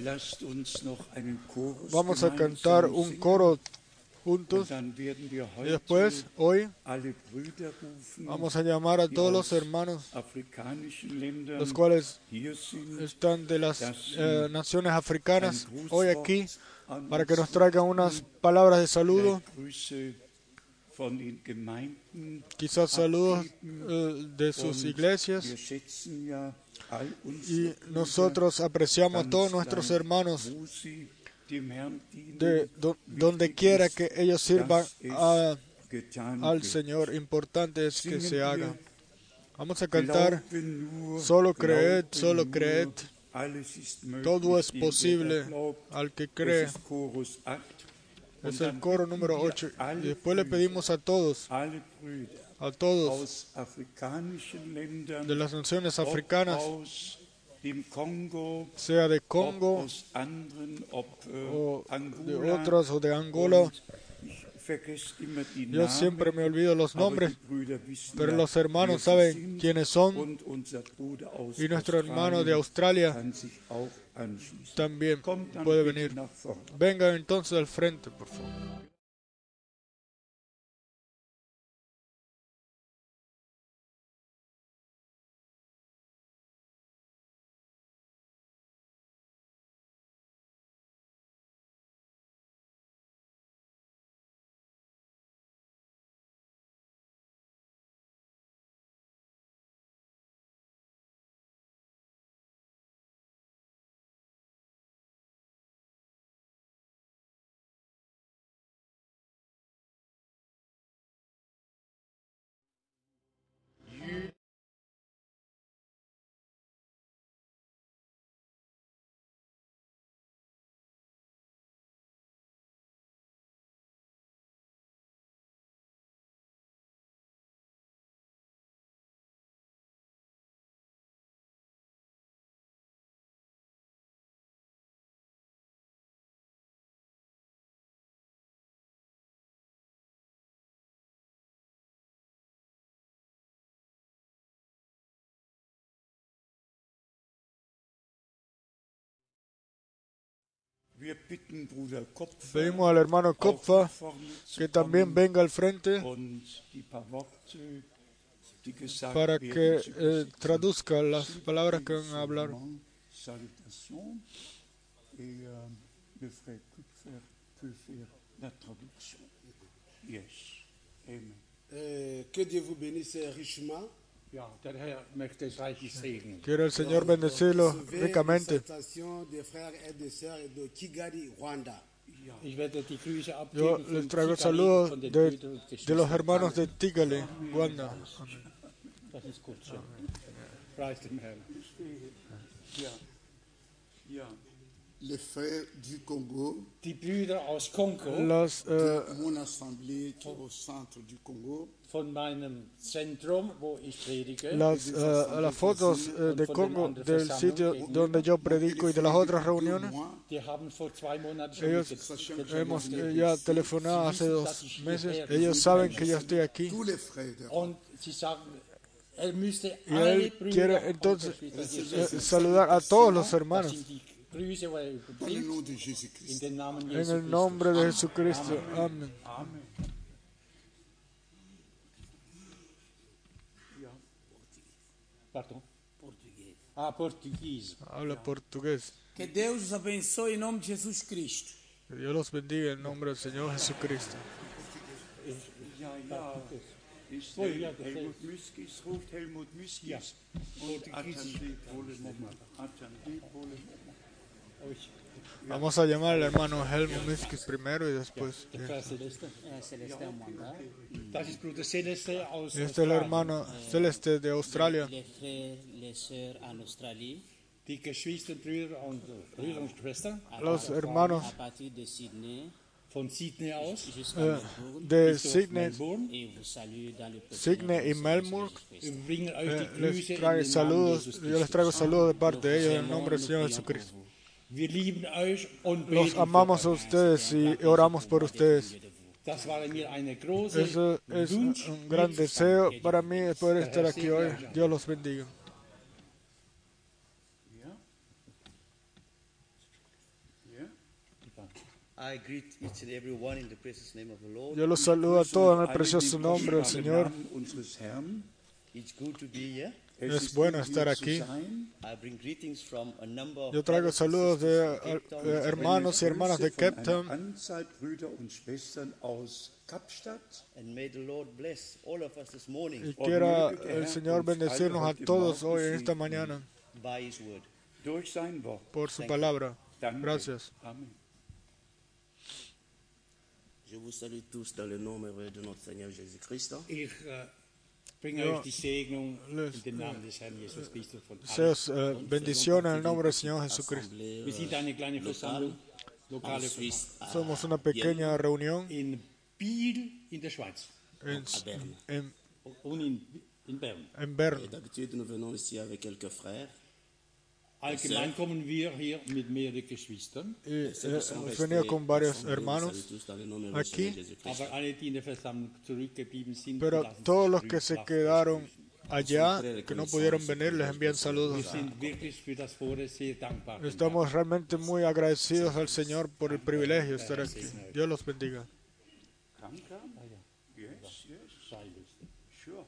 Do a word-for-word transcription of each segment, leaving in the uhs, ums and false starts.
Lasst uns noch einen Chorus Vamos a cantar gemeinsam un singen. coro juntos Und dann werden wir y heute después, hoy, alle Brüder rufen, vamos a llamar a die todos los aus hermanos, afrikanischen Ländern los cuales hier sind, están de las dass eh, sie naciones ein africanas hoy aquí, Grußwort an para que uns nos traigan unas richten, palabras de saludo, vielleicht Grüße von den Gemeinden quizás saludos abgeben. eh, de sus Und iglesias. wir schätzen ja all unsere Y Brüder nosotros apreciamos a ganz todos nuestros gleich, hermanos wo sie dem Herrn dienen. de do- donde Wichtig quiera ist, que ellos sirvan dass es a- getan al wird. Señor. Importante es que Singen se wir, haga. Vamos a cantar, Glaube nur, solo creed, glaube solo nur, creed, alles ist möglich, todo es dem, der posible glaubt. al que Es cree. ist Chorus acht. Es Und el dann coro bitten número wir ocho. Y alle después le Brüder, pedimos a todos, alle Brüder a todos aus afrikanischen Ländern, de las naciones ob africanas, aus dem Kongo, sea de ob Congo aus anderen, ob äh, o de Angola. otras o de Angola. Und ich vergesse immer die Yo Namen, siempre me olvido los aber nombres, die Brüder wissen pero ja, los hermanos wer sie saben sind. quiénes son Und unser Bruder aus y nuestro hermano de Australien Australia kann sich auch anschließen. también Kommt dann puede bitte venir. nach vorne. Vengan entonces al frente, por favor. Wir bitten Bruder Kopfer, Pedimos al hermano auch Kopfa nach vorne zu que también kommen venga al frente und die paar Worte, die gesagt para werden, que zu eh, übersetzen. traduzca las palabras que van a hablar. Salutation et euh, le frère Kupfer peut faire la traduction. Yes. Amen. Euh, que Dieu vous bénisse richement. Ja, der Herr möchte es reichlich segnen. Quiero el Señor bendecirlo Recevez ricamente. une salutation des frères et des sœurs de Kigali, Rwanda. Ich werde die Grüße Yo abgeben les von traigo Kigali, saludos von den de, Brüdern und de los Geschwistern. hermanos de Tigale, Wanda. Das ist gut, ja. Preis dem Herrn. Ja. Ja. Les frères du Congo, Die Brüder aus Kongo, Los, eh, mon assemblée qui est au centre du Congo, von meinem Zentrum, wo ich predige, las, eh, las fotos eh, de Congo del sitio donde yo predico y de las otras reuniones, die haben vor zwei Monaten schon ellos mitgeteilt, hemos eh, ya telefonado hace dos meses. Ellos saben que yo estoy aquí tous les frères de und sie sagen, er müsste y alle él Brüder quiere und entonces Geschwister hier eh, saludar a todos los Das hermanos sind die Grüße, wo er dans le überbringt, nom de in Jésus-Christ. den Namen en Jesu el Christus. nombre de Jesucristo. Amén. Amen. Ja. Pardon? Ah, Português. Habla portugués. Que Deus os abençoe em nome de Jesus Cristo. Que Dios los bendiga en nombre del Señor Jesucristo. Ja, ja. Ist Oh, ja, Hel das Helmut Miskis, ruft Helmut Miskis Ja. und Attendé Polen. Attendé Polen. Oh, ich- Vamos a llamar al hermano Helmut Miskis primero y después. Der Frère Celeste. Eh, Celeste Mwanda, Das ist Bruder Celeste aus Este es el Australien. hermano Celeste de Australia. les frères, les sœurs en Australie, Die Geschwister, Brüder und äh, Brüder und Schwestern à, Los part- hermanos à partir de Sydney von Sydney aus, jusqu'à eh, Melbourne, de bis auf Sydney, Melbourne. et vous salue dans le précieux Sydney nom y de Melbourne. Jésus Wir Christ. bringen euch eh, die les Grüße in trae den Namen saludos, Jesus yo les Christus. traigo saludos de parte de Nous ellos vous en el aimons, nombre del nous Señor prions Jesucristo. pour vous. Wir lieben euch und Los beten amamos für a euch. ustedes y oramos por ustedes. Das war mir eine große Eso es un Wunsch. un gran deseo para mí poder estar aquí hoy. Dios los bendiga. Ja. I greet each and every one in the precious name of the Lord. Yo los saludo a todos en el precioso nombre del Señor. It's good to be here. Es bueno estar aquí. I bring greetings from a number of Yo traigo brothers and saludos de sisters from Cape Town. eh, hermanos y hermanas de Cape Town. Anzahl Brüder und Schwestern aus Kapstadt. And may the Lord bless all of us this morning Y quiera el Señor bendecirnos a todos hoy en esta mañana by His word. Durch sein Wort. por su palabra. Danke. Gracias. Amen. Je vous salue tous dans le nom merveilleux de notre Seigneur Jésus-Christ. Ich äh, bringe Ja, euch die Segnung les- in den Namen des Herrn Jesus Christus von Deseos allen. eh, bendición en el nombre del Señor Jesucristo. Assemblée, Wir sind eine kleine Versammlung, en lokale Suisse, à, Somos una pequeña reunión in Biel in der Schweiz en, à Berne. en, und in, in Bern. en Bern. Et d'habitude, nous venons ici avec quelques frères. Allgemein kommen wir hier mit mehreren Geschwistern, Y eh, Ceux qui sont hemos restés venido con varios assemblés, nous hermanos, saluons tous dans le nom merveilleux du aquí. Seigneur Jésus-Christ. aber alle, die in der Versammlung zurückgeblieben sind, pero lassen sich todos los grüßen, que se lassen quedaron sich grüßen. allá, que no pudieron venir, les envían Wir saludos. sind wirklich für das Vorrecht sehr dankbar. Estamos realmente muy agradecidos al Señor por el privilegio de estar aquí. Dios los bendiga. Kanka? Yes, yes, sure.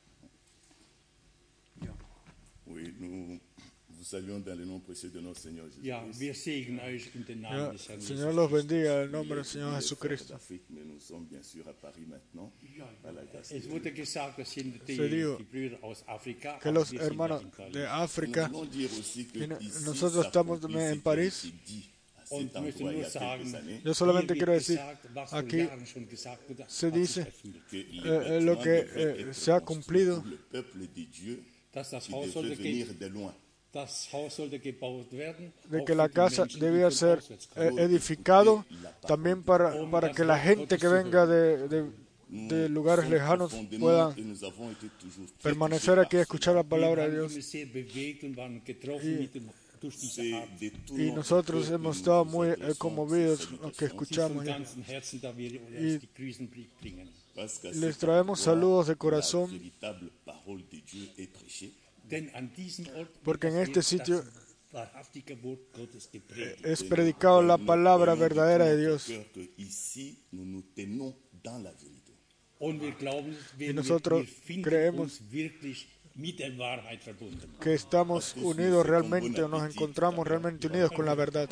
Oui, nous vous saluons dans le nom précieux de notre Seigneur Jésus. Ja, wir segnen euch in den Namen Ya, des Herrn el Jesus. Señor los bendiga en el nombre del Señor Jesucristo. Mais nous sommes bien sûr à Paris maintenant, à la grâce de Es Dieu. wurde gesagt, das sind die, Se dijo die Brüder aus Afrika. Que aber los wir sind hermanos in Paris. de África, Nous voulons dire aussi que y no- ici, nosotros estamos s'accomplit también en ce qui París. a été dit à Und cet ich möchte endroit il y nur a sagen, quelques années, yo solamente hier quiero wird decir, gesagt, was vor aquí Jahren schon gesagt wurde, se hat sich dice erfüllt. que eh, les eh, lo bâtiments que devraient eh, être se ha construits cumplido, pour le peuple de Dieu Dass das qui Haus devrait sollte, venir ge de loin. das Haus sollte gebaut werden, de auch que la für die casa Menschen, die debía von ser auswärts eh, kommen. edificado también para, para que la gente que venga de, de, de lugares lejanos pueda Et nous avons été toujours très permanecer touchés aquí y par escuchar la Wir palabra de waren Dios. immer sehr bewegt und waren getroffen mit dem, durch diese C'est Art. de tout Y notre nosotros cœur que hemos nous estado vous muy eh, adressons conmovidos ces lo que salutations, Von escuchamos. ya. ganzem Herzen, da wir Y- uns die Grüßen bringen. parce qu'à Les cet traemos endroit, saludos de la corazón, véritable parole de Dieu est prêchée. Denn an diesem Ort porque en wird este das sitio wahrhaftige Wort Gottes gepredigt. es predicado la palabra verdadera de Dios. Cœur que ici nous nous tenons dans la vérité. Und wir glauben, wir, nosotros wir finden creemos uns wirklich mit der Wahrheit verbunden. Que estamos unidos realmente o nos encontramos realmente unidos con la verdad.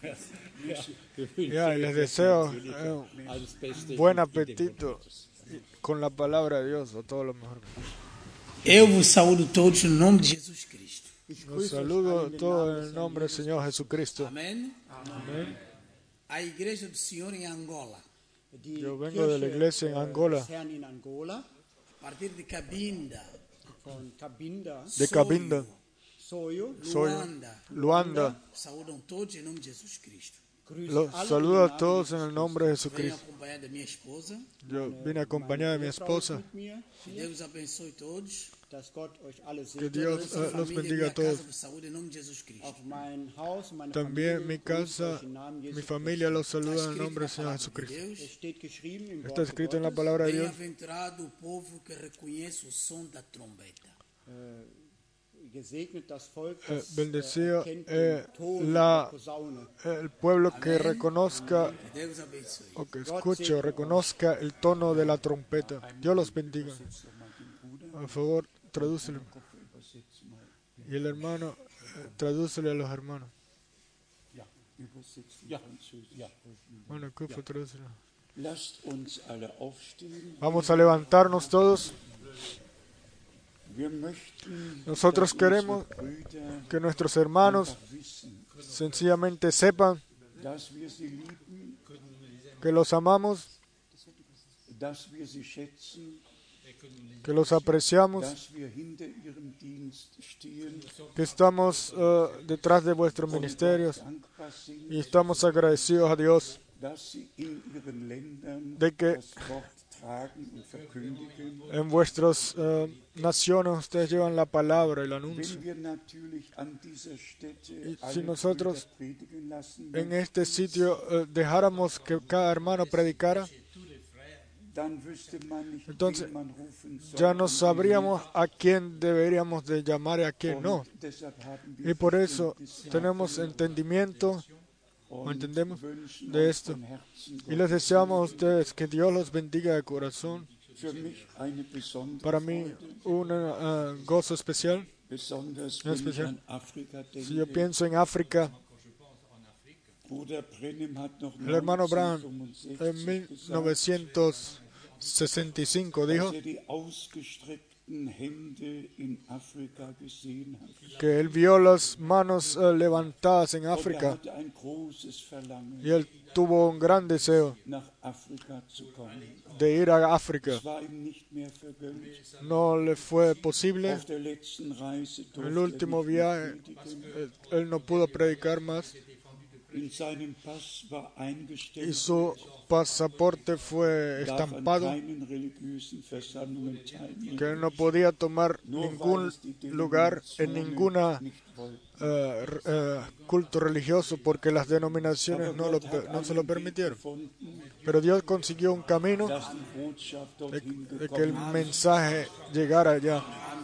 Ya, y les deseo eh, Alles Beste buen in dem Wort apetito Gottes. con la palabra de Dios, o todo lo mejor. Eu vos saúdo todos no nome de Jesus Cristo. Los saludo a todos en el nombre del Señor Jesucristo. Amém? Amén. A igreja do Senhor em Angola, Yo vengo de la iglesia en Angola, Herrn in Angola, a partir de Cabinda, von Cabinda, de Cabinda, Soyo, soy Luanda, Luanda. saúdam todos em nome de Jesus Cristo. grüßt Los alle saludo im a Namen todos en el nombre de Venho Jesucristo. acompanhado da minha esposa. Yo vine acompañado de mi Frau ist esposa. mit mir, Que Deus abençoe todos. dass Gott euch alle Que segnet. Dios Toda a eh, los família, bendiga minha a todos. casa vos saúde em nome de Jesus Cristo. Auf mein Haus, meine También Familie, mi grüßt casa, euch im Namen Jesu mi Christi. familia los Está saluda en el escrito nombre na del Señor palavra de Jesucristo. Es Deus. steht geschrieben im Está Wort escrito en la Gottes, palabra de Dios. Bem-aventurado o povo que reconhece o som da trombeta. gesegnet das Volk, Eh, das bendecido äh, erkennt eh, den Ton la- der Posaune. el pueblo que reconozca Que Deus abençoe. o que escuche o reconozca el tono de la trompeta. Dios los bendiga. Por favor, tradúcelo. Y el hermano, eh, tradúcele a los hermanos. Ja, übersetzt Ja, Französisch. ja. Bueno, ¿qué fue tradúcelo? Lasst uns alle aufstehen. Vamos a levantarnos todos. Wir möchten, Nosotros dass queremos unsere Brüder que nuestros hermanos einfach wissen, sencillamente sepan dass wir sie lieben, que los amamos, dass wir sie schätzen, que los apreciamos, dass wir hinter ihrem Dienst stehen que estamos eh, detrás de vuestros und ministerios dankbar sind, y estamos agradecidos a Dios dass sie in ihren Ländern de que das Wort tragen und verkündigen. en vuestras eh, naciones ustedes llevan la palabra y la anuncian. Wenn wir natürlich an dieser Stätte Y alle si nosotros Brüder predigen lassen, en este sitio eh, dejáramos que cada hermano predicara, dann wüsste man nicht, entonces wen man rufen soll ya no und wen sabríamos a quién deberíamos de llamar y a quién nicht. no. Und deshalb haben wir Y por eso Verständnis tenemos dafür, entendimiento ¿No entendemos de esto? Y les deseamos a ustedes que Dios los bendiga de corazón. Para mí, un uh, gozo especial. especial. Si yo pienso en África, el hermano Branham en mil novecientos sesenta y cinco dijo que él vio las manos uh, levantadas en África y él tuvo un gran deseo de ir a África. No le fue posible. En el último viaje, él no pudo predicar más. Y su pasaporte fue estampado, que él no podía tomar ningún lugar en ninguna uh, uh, culto religioso porque las denominaciones no, lo, no se lo permitieron. Pero Dios consiguió un camino de, de que el mensaje llegara allá.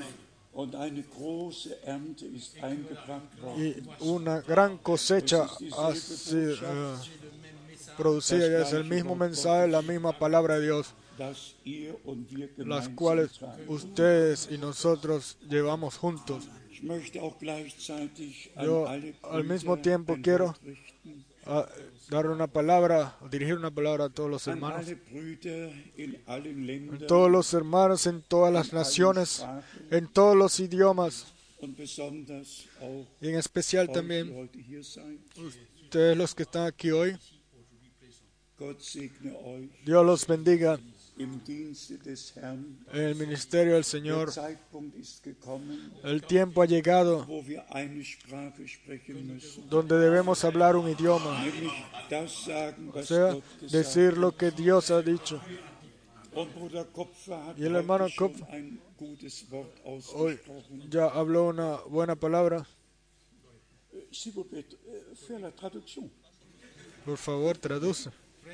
Y una gran cosecha ha sido uh, producida, ya es el mismo mensaje, la misma palabra de Dios, las cuales ustedes y nosotros llevamos juntos. Yo al mismo tiempo quiero uh, dar una palabra, dirigir una palabra a todos los hermanos, en todos los hermanos, en todas las naciones, en todos los idiomas, y en especial también ustedes los que están aquí hoy. Dios los bendiga. En el ministerio del Señor, el tiempo ha llegado donde debemos hablar un idioma, o sea, decir lo que Dios ha dicho. Y el hermano Kopf hoy ya habló una buena palabra. Por favor, traduce.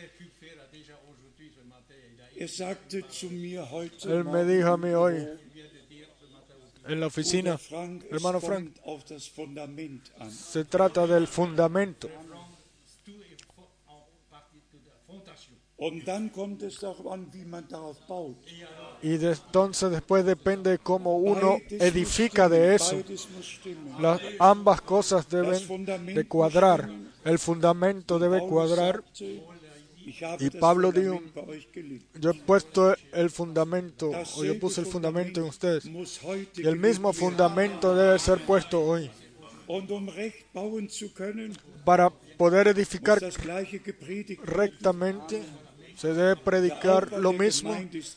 Él me dijo a mí hoy en la oficina, hermano Frank, se trata del fundamento. Y de entonces después depende cómo uno edifica de eso. Las, ambas cosas deben de cuadrar. El fundamento debe cuadrar. Y Pablo dijo, yo he puesto el fundamento, o yo puse el fundamento en ustedes. Y el mismo fundamento debe ser puesto hoy. Para poder edificar rectamente, se debe predicar lo mismo.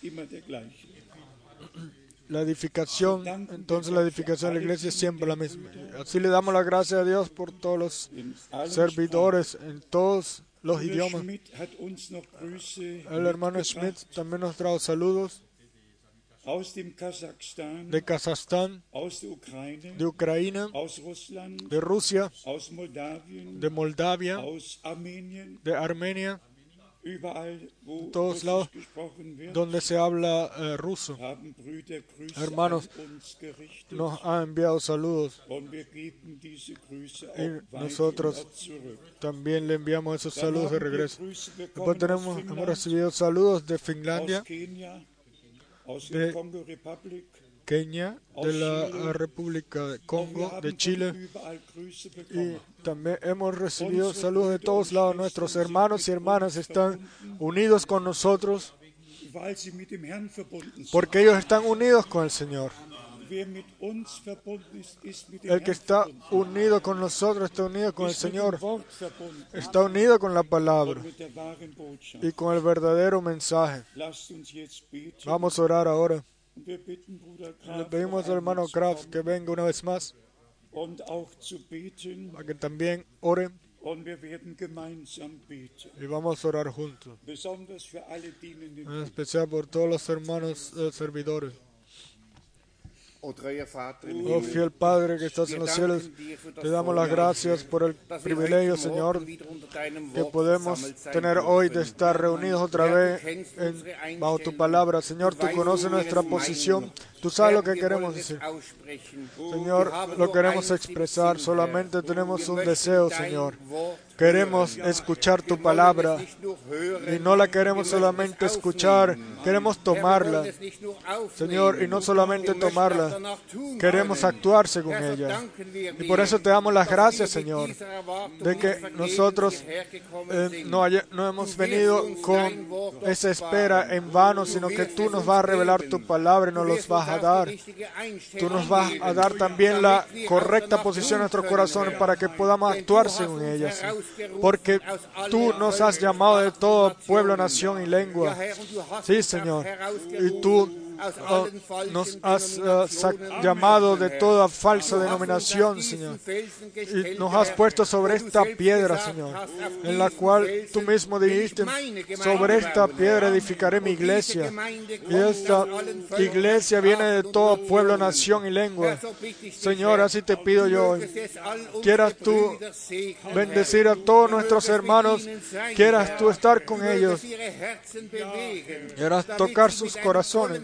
La edificación, entonces la edificación de la iglesia es siempre la misma. Así le damos las gracias a Dios por todos los servidores en todos los idiomas. El hermano Schmidt también nos trajo saludos de Kazajstán, de Ucrania, de Rusia, de Moldavia, de Armenia, en todos lados donde se habla uh, ruso. Hermanos nos han enviado saludos y nosotros también le enviamos esos saludos de regreso. Después tenemos, hemos recibido saludos de Finlandia, de Kenia, de la República de Congo, de Chile, y también hemos recibido saludos de todos lados. Nuestros hermanos y hermanas están unidos con nosotros porque ellos están unidos con el Señor. El que está unido con nosotros está unido con el Señor, está unido con la palabra y con el verdadero mensaje. Vamos a orar ahora. Le pedimos al hermano Kraft que venga una vez más para que también ore, y vamos a orar juntos, en especial por todos los hermanos eh, servidores. Oh fiel Padre que estás en los cielos, te damos las gracias por el privilegio, Señor, que podemos tener hoy de estar reunidos otra vez en, bajo tu palabra. Señor, tú conoces nuestra posición, Tú sabes lo que queremos decir. Señor, lo queremos expresar. Solamente tenemos un deseo, Señor. Queremos escuchar tu palabra y no la queremos solamente escuchar, queremos tomarla, Señor, y no solamente tomarla, queremos actuar según ella. Y por eso te damos las gracias, Señor, de que nosotros eh, no, haya, no hemos venido con esa espera en vano, sino que tú nos vas a revelar tu palabra y nos los vas a dar. Tú nos vas a dar también la correcta posición en nuestros corazones para que podamos actuar según ellas. Porque tú nos has llamado de todo pueblo, nación y lengua. Sí, Señor. Y tú uh, nos has uh, llamado de toda falsa denominación, Señor. Y nos has puesto sobre esta piedra, Señor, en la cual tú mismo dijiste, sobre esta piedra edificaré mi iglesia. Y esta iglesia viene de todo pueblo, nación y lengua. Señor, así te pido yo hoy. Quieras tú bendecir a todos nuestros hermanos, quieras tú estar con ellos, quieras tocar sus corazones,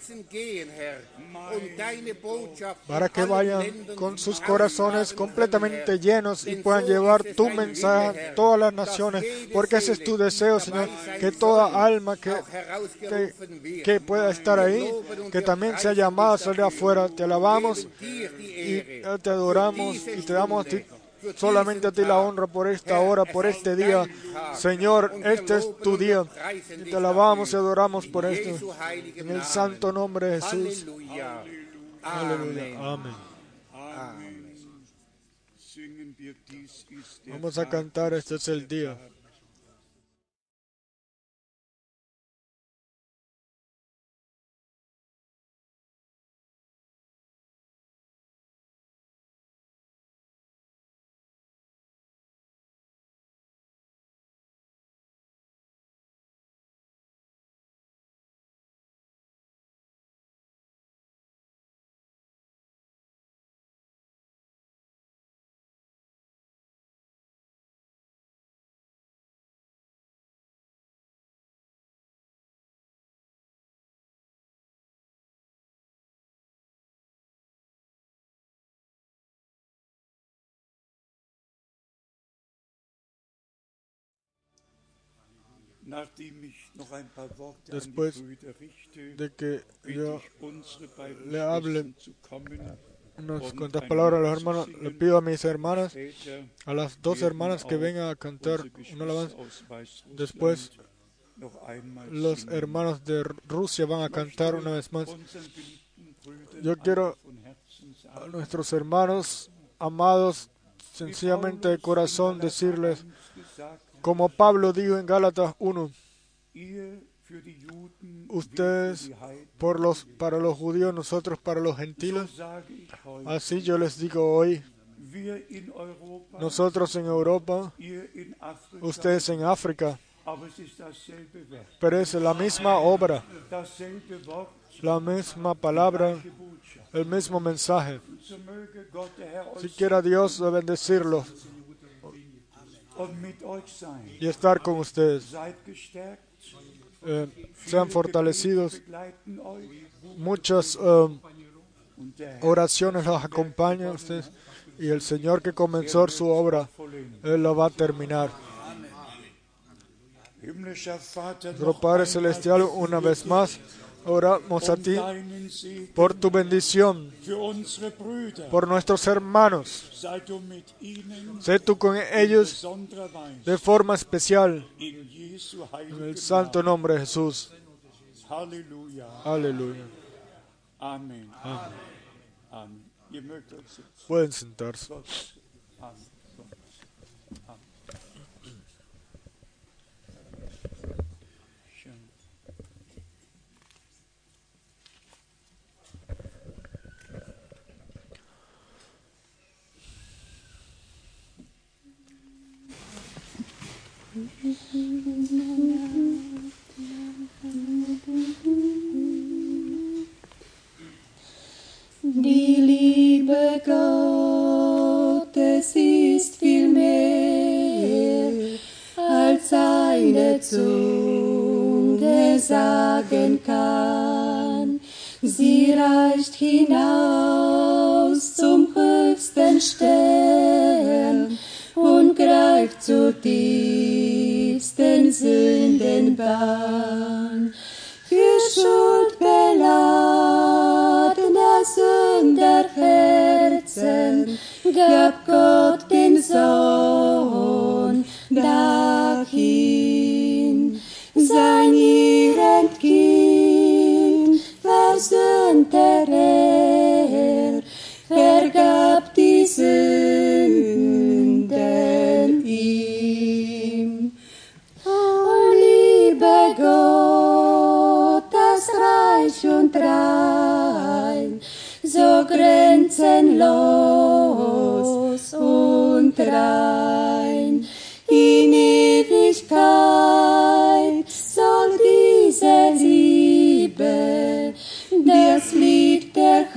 para que vayan con sus corazones completamente llenos y puedan llevar tu mensaje a todas las naciones, porque ese es tu deseo, Señor, que toda alma que, que, que pueda estar ahí, que también sea llamada a salir afuera. Te alabamos y te adoramos y te damos a ti, solamente a ti la honra por esta hora, por este día. Señor, este es tu día. Y te alabamos y adoramos por esto. En el santo nombre de Jesús. Aleluya. Amén. Vamos a cantar, este es el día. Después de que yo le hable unas cuantas palabras a los hermanos, le pido a mis hermanas, a las dos hermanas que vengan a cantar una alabanza. Después, los hermanos de Rusia van a cantar una vez más. Yo quiero a nuestros hermanos amados, sencillamente de corazón, decirles, como Pablo dijo en Gálatas uno, ustedes por los, para los judíos, nosotros para los gentiles. Así yo les digo hoy, nosotros en Europa, ustedes en África, pero es la misma obra, la misma palabra, el mismo mensaje. Si quiera Dios bendecirlos y estar con ustedes. Eh, sean fortalecidos. Muchas eh, oraciones los acompañan a ustedes. Y el Señor que comenzó su obra, Él lo va a terminar. Nuestro Padre Celestial, una vez más, oramos a ti por tu bendición, por nuestros hermanos. Sé tú con ellos de forma especial, en el santo nombre de Jesús. Aleluya. Amén. Pueden sentarse. Die Liebe Gottes ist viel mehr, als eine Zunge sagen kann. Sie reicht hinaus zum höchsten Stern und greift zur tiefsten Sündenbahn. Für schuldbeladene Sünderherzen gab Gott den Sohn dahin. Sein ihrend Kind versöhnte er, vergab die Sünden ihm. O liebe Gott, das reich und rein, so grenzenlos und rein. In Ewigkeit soll diese Liebe das Lied der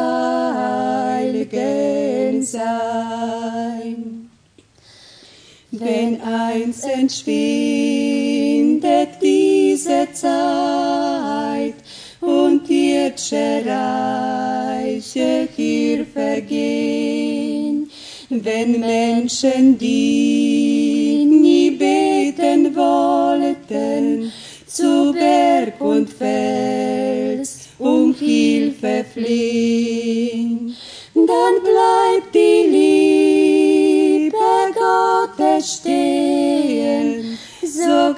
Heiligen sein. Wenn eins entschwindet diese Zeit und ird'sche Reiche hier vergehen, wenn Menschen, die nie beten wollten, zu Berg und Fels um Hilfe fliehen, dann bleibt die Liebe Gottes stehen, so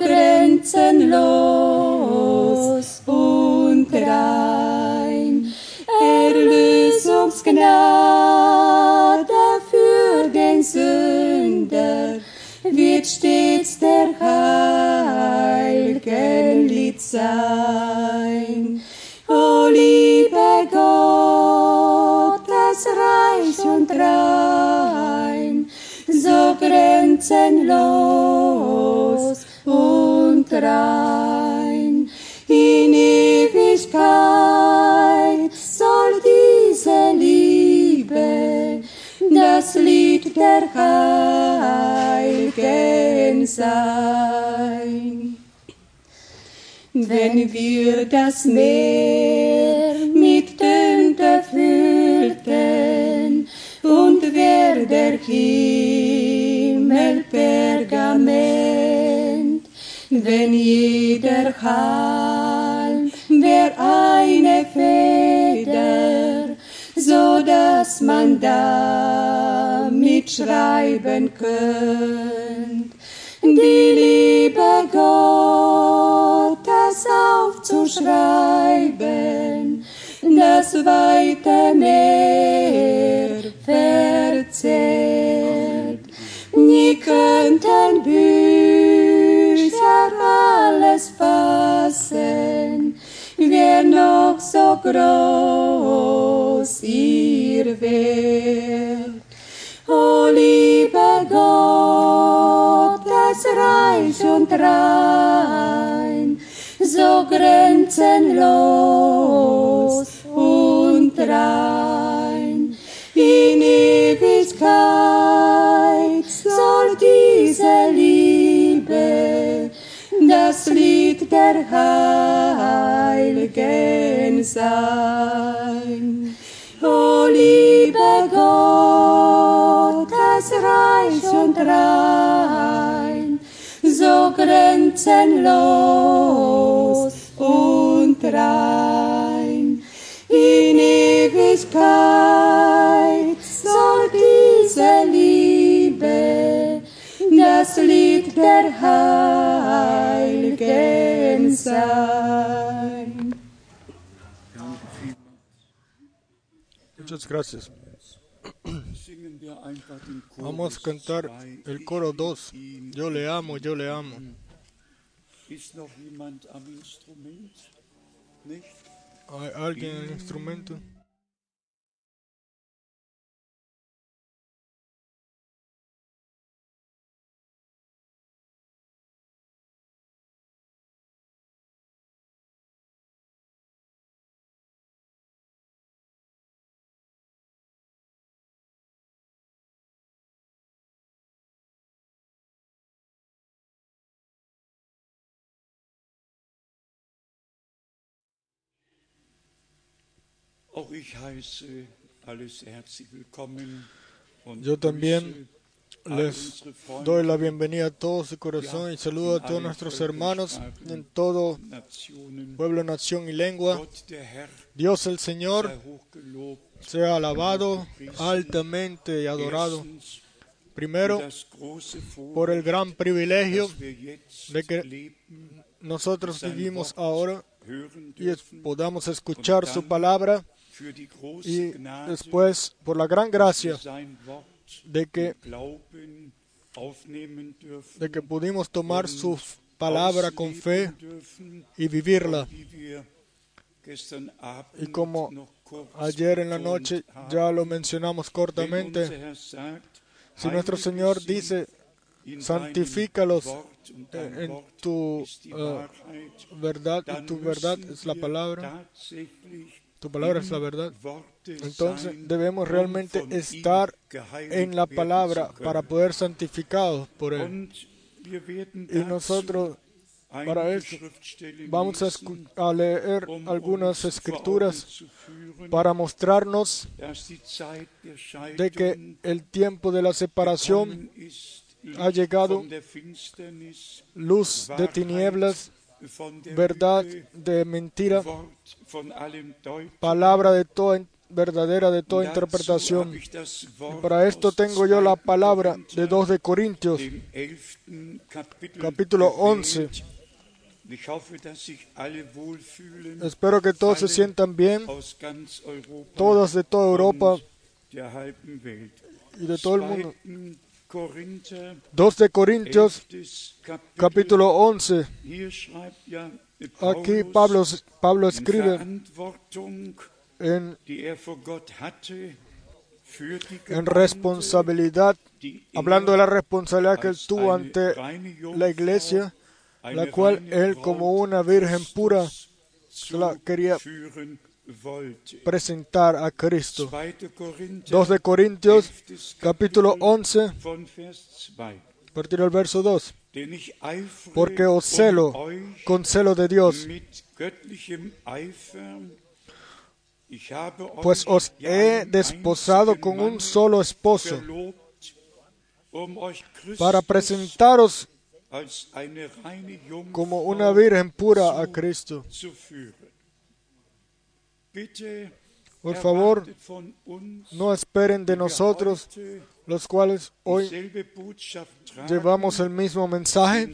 grenzenlos und rein. Erlösungsgnade für den Sünder wird stets der heiligen Lied sein. O liebe Gott, das reich und rein, so grenzenlos und rein. In Ewigkeit soll diese Liebe das Lied der Heiligen sein. Wenn wir das Meer mit Tinte füllten und wär der Himmel Pergament, wenn jeder Halm wär eine Feder, so dass man damit schreiben könnt, die Liebe Gottes aufzuschreiben, das weite Meer verzehrt. Nie könnten Bücher alles fassen, wer noch so groß ihr Wert. O liebe Gott, das reich und rein, so grenzenlos und rein. In Ewigkeit soll diese Liebe das Lied der Heiligen sein. O liebe Gott, das reich und rein, so grenzenlos und rein. In Ewigkeit soll diese Liebe das Lied der Heiligen sein. Muchas gracias. Vamos a cantar el coro dos. Yo le amo, yo le amo. ¿Hay alguien en el instrumento? Yo también les doy la bienvenida a todos de corazón y saludo a todos nuestros hermanos en todo pueblo, nación y lengua. Dios el Señor sea alabado altamente y adorado. Primero, por el gran privilegio de que nosotros vivimos ahora y podamos escuchar su palabra, y después por la gran gracia de que, de que pudimos tomar su palabra con fe y vivirla. Y como ayer en la noche ya lo mencionamos cortamente, si nuestro Señor dice, santifícalos en tu uh, verdad, y tu verdad es la palabra, tu palabra es la verdad, entonces debemos realmente estar en la palabra para poder santificados por Él. Y nosotros, para eso, vamos a, a leer algunas escrituras para mostrarnos de que el tiempo de la separación ha llegado, luz de tinieblas, verdad de mentira, palabra de toda verdadera de toda interpretación. Y para esto tengo yo la palabra de dos de Corintios, capítulo once. Espero que todos se sientan bien, todos de toda Europa y de todo el mundo. dos de Corintios, capítulo once. Aquí Pablo, Pablo escribe en, en responsabilidad, hablando de la responsabilidad que él tuvo ante la iglesia, la cual él, como una virgen pura, la quería presentar a Cristo. dos de Corintios, capítulo once, a partir del verso dos. Porque os celo con celo de Dios, pues os he desposado con un solo esposo, para presentaros como una virgen pura a Cristo. Por favor, no esperen de nosotros, los cuales hoy llevamos el mismo mensaje,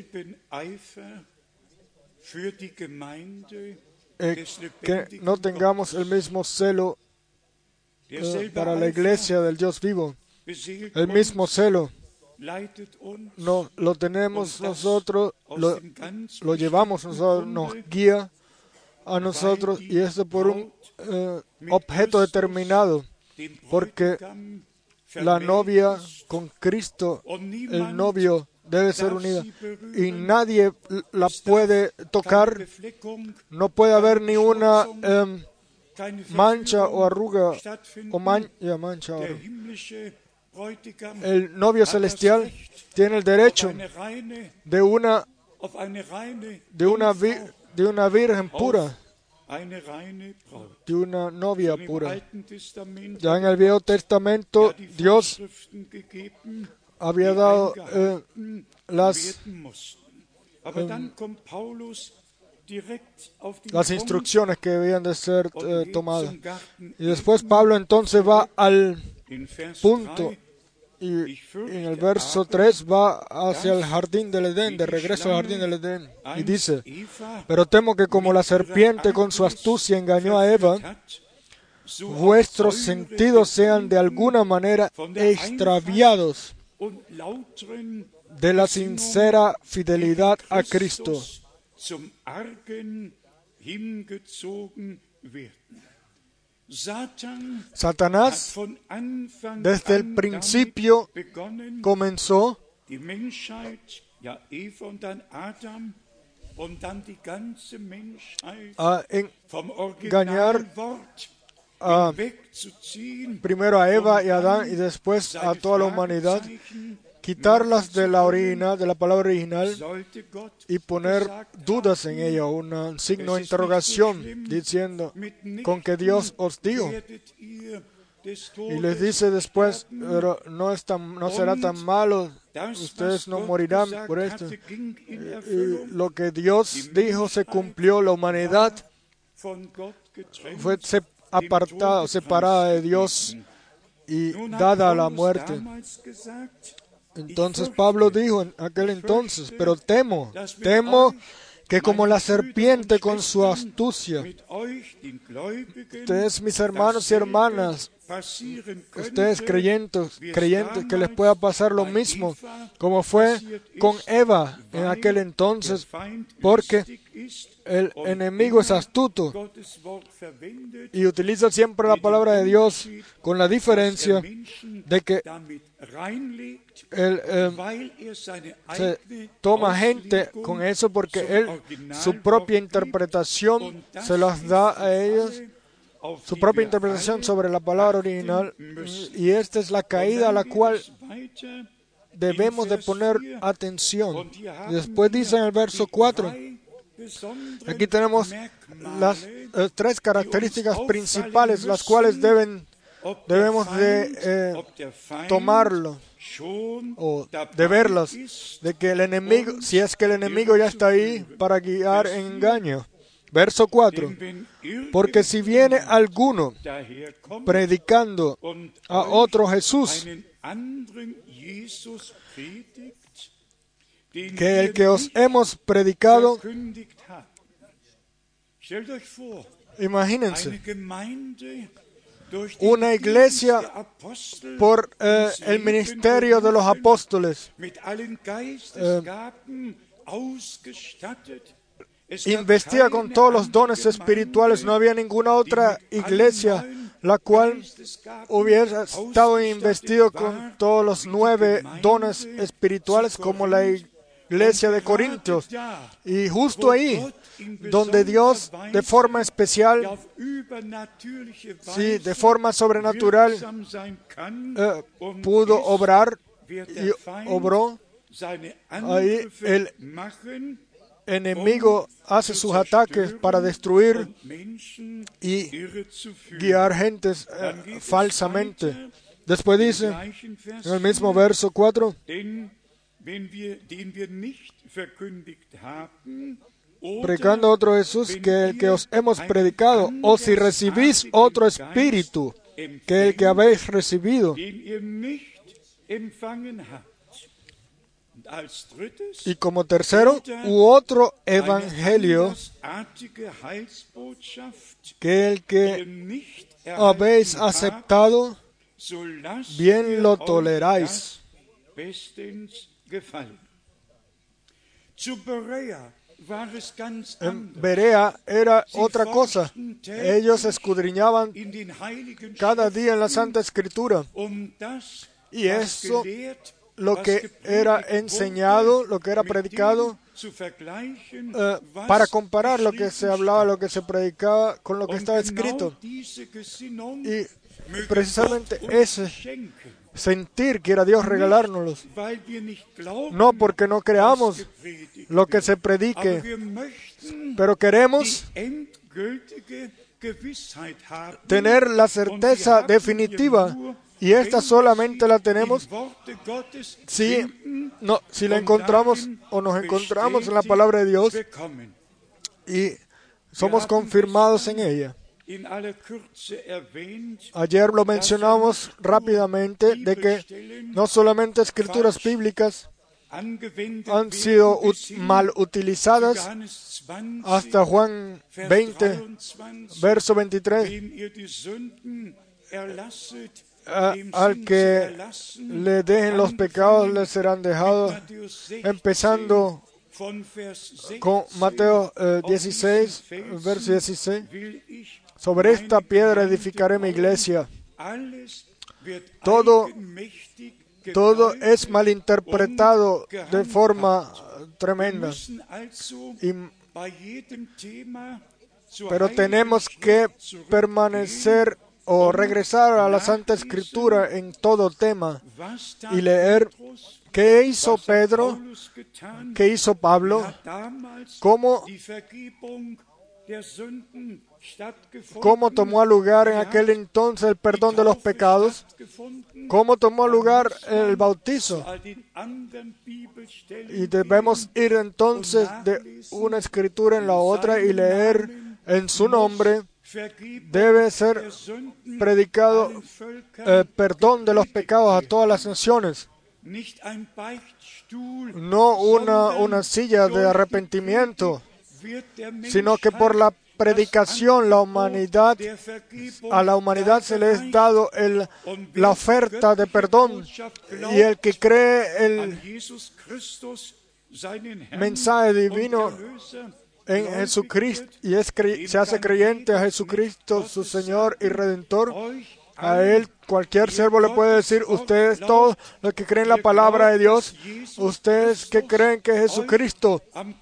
eh, que no tengamos el mismo celo eh, para la iglesia del Dios vivo. El mismo celo no lo tenemos nosotros, lo, lo llevamos nosotros, nos guía a nosotros, y esto por un eh, objeto determinado, porque la novia con Cristo, el novio, debe ser unida y nadie la puede tocar. No puede haber ni una eh, mancha o arruga o man, yeah, mancha o arruga. El novio celestial tiene el derecho de una de una vi, de una virgen pura, de una novia pura. Ya en el Viejo Testamento Dios había dado eh, las eh, las instrucciones que debían de ser eh, tomadas. Y después Pablo entonces va al punto, y en el verso tres va hacia el jardín del Edén, de regreso al jardín del Edén, y dice: pero temo que como la serpiente con su astucia engañó a Eva, vuestros sentidos sean de alguna manera extraviados de la sincera fidelidad a Cristo. Satanás desde el principio comenzó a engañar a, primero a Eva y a Adán y después a toda la humanidad, quitarlas de la orina, de la palabra original, y poner dudas en ella, un signo de interrogación, diciendo, con que Dios os dijo. Y les dice después, pero no, es tan, no será tan malo, ustedes no morirán por esto. Y lo que Dios dijo se cumplió, la humanidad fue apartada, separada de Dios y dada a la muerte. Entonces Pablo dijo en aquel entonces, pero temo, temo que como la serpiente con su astucia, ustedes, mis hermanos y hermanas, ustedes creyentes, creyentes, que les pueda pasar lo mismo como fue con Eva en aquel entonces, porque el enemigo es astuto y utiliza siempre la palabra de Dios, con la diferencia de que él eh, se toma gente con eso porque él su propia interpretación se las da a ellos, su propia interpretación sobre la palabra original, y esta es la caída a la cual debemos de poner atención. Después dice en el verso cuatro, aquí tenemos las eh, tres características principales, las cuales deben, debemos de eh, tomarlo o de verlas, de que el enemigo, si es que el enemigo ya está ahí para guiar en engaño. Verso cuatro, porque si viene alguno predicando a otro Jesús, que el que os hemos predicado, imagínense, una iglesia por eh, el ministerio de los apóstoles, eh, investiga con todos los dones espirituales. No había ninguna otra iglesia la cual hubiera estado investido con todos los nueve dones espirituales como la iglesia de Corintios. Y justo ahí, donde Dios de forma especial, sí, de forma sobrenatural, eh, pudo obrar y obró, ahí el enemigo hace sus ataques para destruir y guiar gentes eh, falsamente. Después dice, en el mismo verso cuatro, predicando otro Jesús que el que os hemos predicado, o si recibís otro espíritu que el que habéis recibido. Y como tercero, u otro evangelio que el que habéis aceptado, bien lo toleráis. En Berea era otra cosa. Ellos escudriñaban cada día en la Santa Escritura. Y eso, lo que era enseñado, lo que era predicado, eh, para comparar lo que se hablaba, lo que se predicaba con lo que estaba escrito. Y precisamente ese sentir quiera Dios regalárnoslos. No porque no creamos lo que se predique, pero queremos tener la certeza definitiva. Y esta solamente la tenemos si, no, si la encontramos o nos encontramos en la palabra de Dios y somos confirmados en ella. Ayer lo mencionamos rápidamente de que no solamente escrituras bíblicas han sido ut- mal utilizadas, hasta Juan veinte, verso veintitrés, A, al que le dejen los pecados les serán dejados, empezando con Mateo eh, dieciséis, verso dieciséis, sobre esta piedra edificaré mi iglesia. Todo, todo es malinterpretado de forma tremenda. Y, pero tenemos que permanecer o regresar a la Santa Escritura en todo tema y leer ¿Qué hizo Pedro? ¿Qué hizo Pablo? ¿Cómo, cómo tomó lugar en aquel entonces el perdón de los pecados? ¿Cómo tomó lugar el bautizo? Y debemos ir entonces de una escritura en la otra y leer en su nombre. Debe ser predicado el perdón de los pecados a todas las naciones. No una, una silla de arrepentimiento, sino que por la predicación la humanidad, a la humanidad se le es dado el, la oferta de perdón, y el que cree el mensaje divino en Jesucristo y es cre- se hace creyente a Jesucristo, su Señor y Redentor, a Él cualquier siervo le puede decir: ustedes todos los que creen la palabra de Dios, ustedes que creen que Jesucristo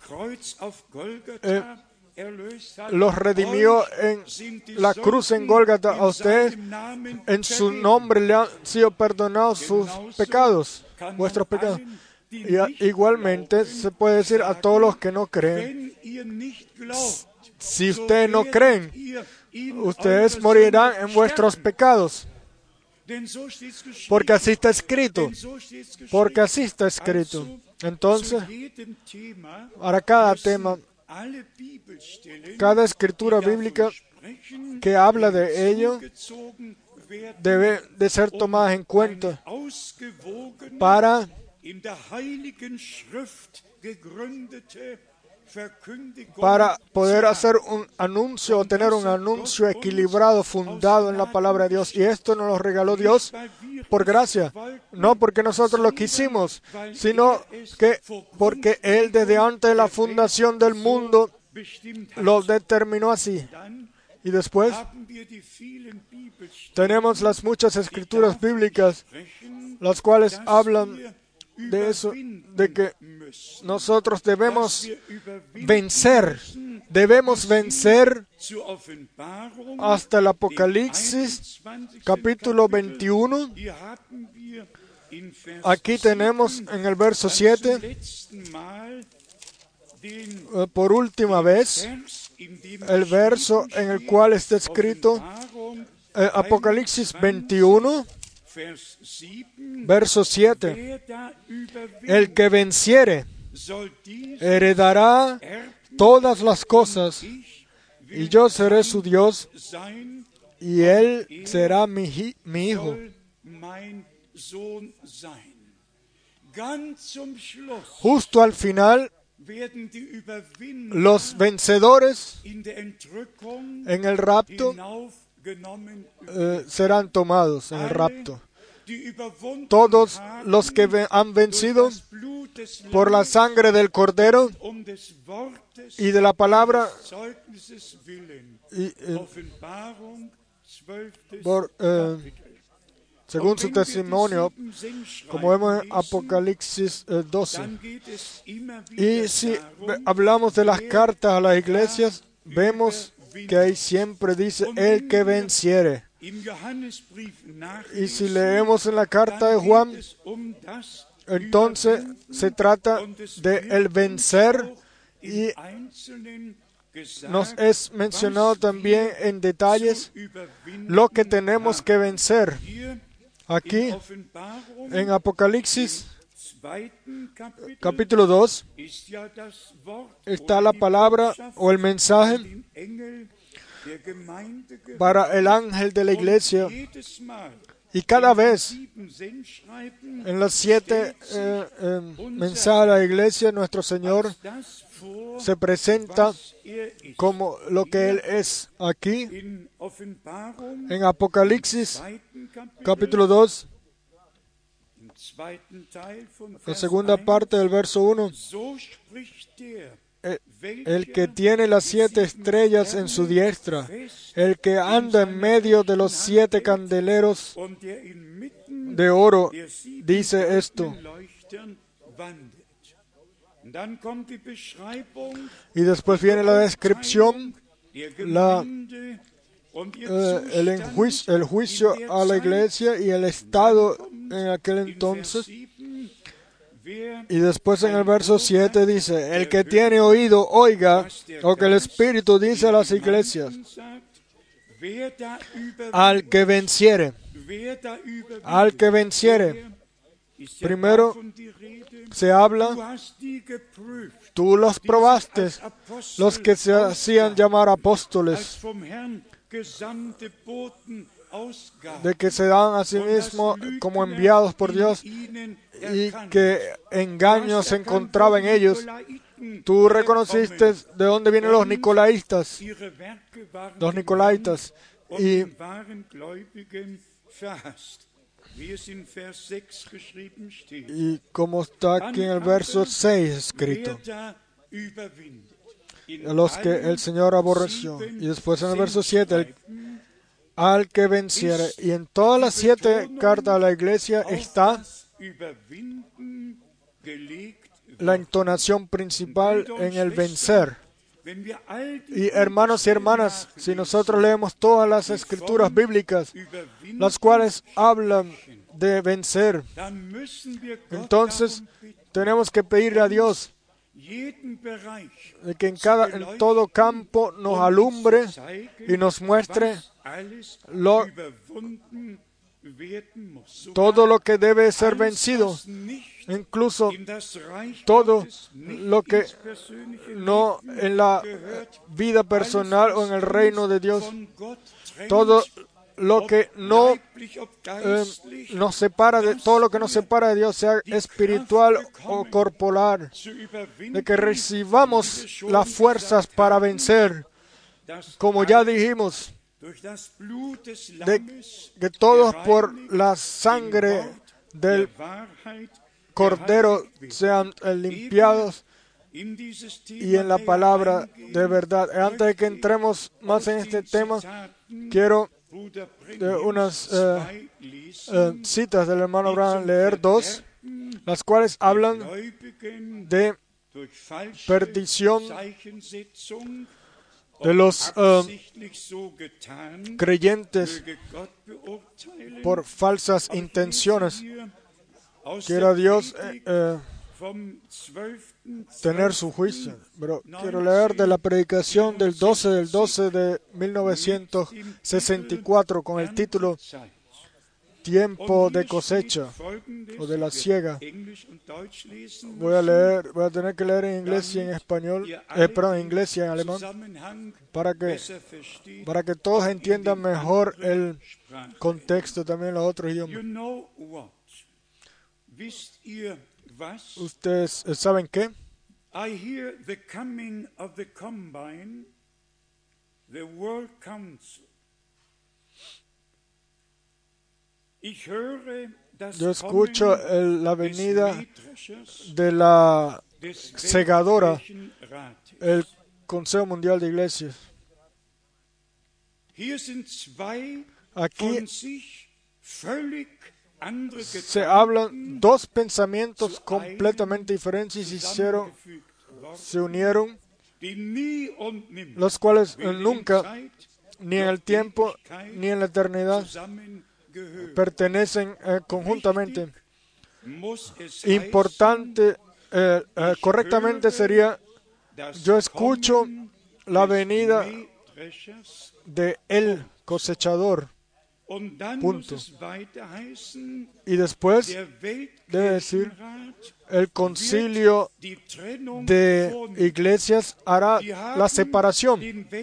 eh, los redimió en la cruz en Gólgata, a ustedes en su nombre le han sido perdonados sus pecados, vuestros pecados. Y a, igualmente se puede decir a todos los que no creen: si ustedes no creen, ustedes morirán en vuestros pecados. Porque así está escrito. Porque así está escrito. Entonces, para cada tema, cada escritura bíblica que habla de ello debe de ser tomada en cuenta para para poder hacer un anuncio o tener un anuncio equilibrado, fundado en la palabra de Dios. Y esto nos lo regaló Dios por gracia, no porque nosotros lo quisimos, sino que porque Él desde antes de la fundación del mundo lo determinó así. Y después tenemos las muchas escrituras bíblicas, las cuales hablan de eso, de que nosotros debemos vencer, debemos vencer hasta el Apocalipsis, capítulo veintiuno. Aquí tenemos en el verso siete, eh, por última vez, el verso en el cual está escrito, eh, Apocalipsis veintiuno, verso siete: el que venciere heredará todas las cosas, y yo seré su Dios, y él será mi, hi- mi hijo. Justo al final, los vencedores en el rapto eh, serán tomados en el rapto. Todos los que ve- han vencido por la sangre del Cordero y de la palabra, y, eh, por, eh, según su testimonio, como vemos en Apocalipsis eh, doce. Y si ve- hablamos de las cartas a las iglesias, vemos que ahí siempre dice: el que venciere. Y si leemos en la carta de Juan, entonces se trata de el vencer, y nos es mencionado también en detalles lo que tenemos que vencer. Aquí, en Apocalipsis, capítulo dos, está la palabra o el mensaje para el ángel de la iglesia. Y cada vez, en los siete eh, eh, mensajes a la iglesia, nuestro Señor se presenta como lo que Él es. Aquí, en Apocalipsis, capítulo dos, la segunda parte del verso uno, el que tiene las siete estrellas en su diestra, el que anda en medio de los siete candeleros de oro, dice esto. Y después viene la descripción, la, eh, el, enjuicio, el juicio a la iglesia y el estado en aquel entonces. Y después en el verso siete dice, el que tiene oído, oiga lo que el Espíritu dice a las iglesias. Al que venciere, al que venciere. Primero se habla, tú los probaste, los que se hacían llamar apóstoles, de que se dan a sí mismos como enviados por Dios y que engaños se encontraba en ellos. Tú reconociste de dónde vienen los nicolaítas, los nicolaitas, y Y como está aquí en el verso seis escrito, a los que el Señor aborreció. Y después en el verso siete, el, al que venciere. Y en todas las siete cartas a la iglesia está la entonación principal en el vencer. Y hermanos y hermanas, si nosotros leemos todas las escrituras bíblicas, las cuales hablan de vencer, entonces tenemos que pedirle a Dios de que en, cada, en todo campo nos alumbre y nos muestre lo, todo lo que debe ser vencido, incluso todo lo que no en la vida personal o en el reino de Dios, todo lo que no eh, nos separa de todo lo que nos separa de Dios, sea espiritual o corporal, de que recibamos las fuerzas para vencer, como ya dijimos, de que todos por la sangre del Cordero sean limpiados y en la palabra de verdad. Antes de que entremos más en este tema, quiero de unas eh, eh, citas del hermano Branham leer dos, las cuales hablan de perdición de los eh, creyentes por falsas intenciones. Quiera Dios eh, eh, tener su juicio. Pero quiero leer de la predicación del doce del doce de mil novecientos sesenta y cuatro con el título Tiempo de cosecha o de la siega. Voy a leer, voy a tener que leer en inglés y en español, eh, perdón, en inglés y en alemán, para que para que todos entiendan mejor el contexto también en los otros idiomas. ¿Ustedes saben qué? I hear the coming of the combine, the World Council. Ich höre das Yo escucho el, la venida de la segadora, el Consejo Mundial de Iglesias. Aquí se hablan dos pensamientos completamente diferentes y se hicieron, se unieron, los cuales nunca, ni en el tiempo, ni en la eternidad, pertenecen eh, conjuntamente. Importante, eh, eh, correctamente sería, yo escucho la venida de el cosechador. Punto. Y después debe decir, el concilio de iglesias hará la separación.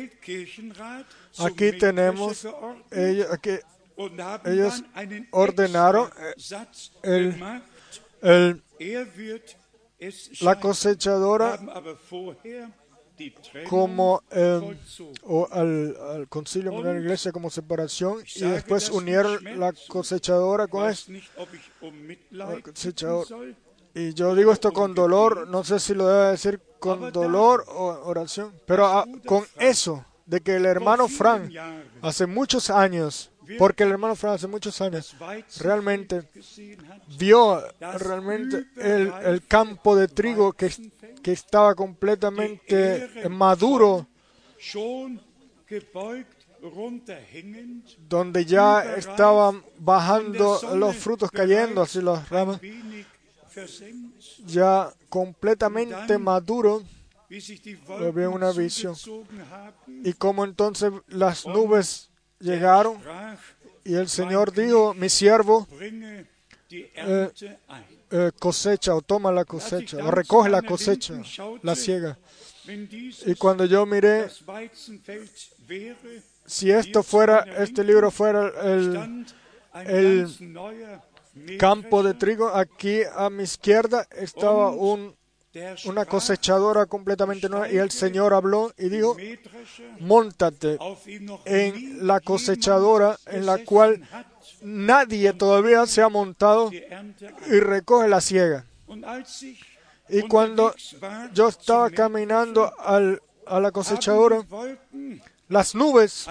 Aquí tenemos, ellos, aquí, ellos ordenaron el, el, la cosechadora como eh, o al, al concilio mundial de la iglesia como separación, y después unieron la cosechadora con esto. Y yo digo esto con dolor, no sé si lo debo decir con dolor o oración, pero a, con eso de que el hermano Frank hace muchos años, porque el hermano Frank hace muchos años realmente vio realmente el, el campo de trigo que, que estaba completamente maduro, donde ya estaban bajando los frutos cayendo, así las ramas, ya completamente maduro, había una visión. Y como entonces las nubes llegaron, y el Señor dijo, mi siervo, eh, eh, cosecha o toma la cosecha, o recoge la cosecha, la siega. Y cuando yo miré, si esto fuera, este libro fuera el, el campo de trigo, aquí a mi izquierda estaba un, una cosechadora completamente nueva, y el Señor habló y dijo, móntate en la cosechadora en la cual nadie todavía se ha montado y recoge la siega. Y cuando yo estaba caminando al, a la cosechadora, las nubes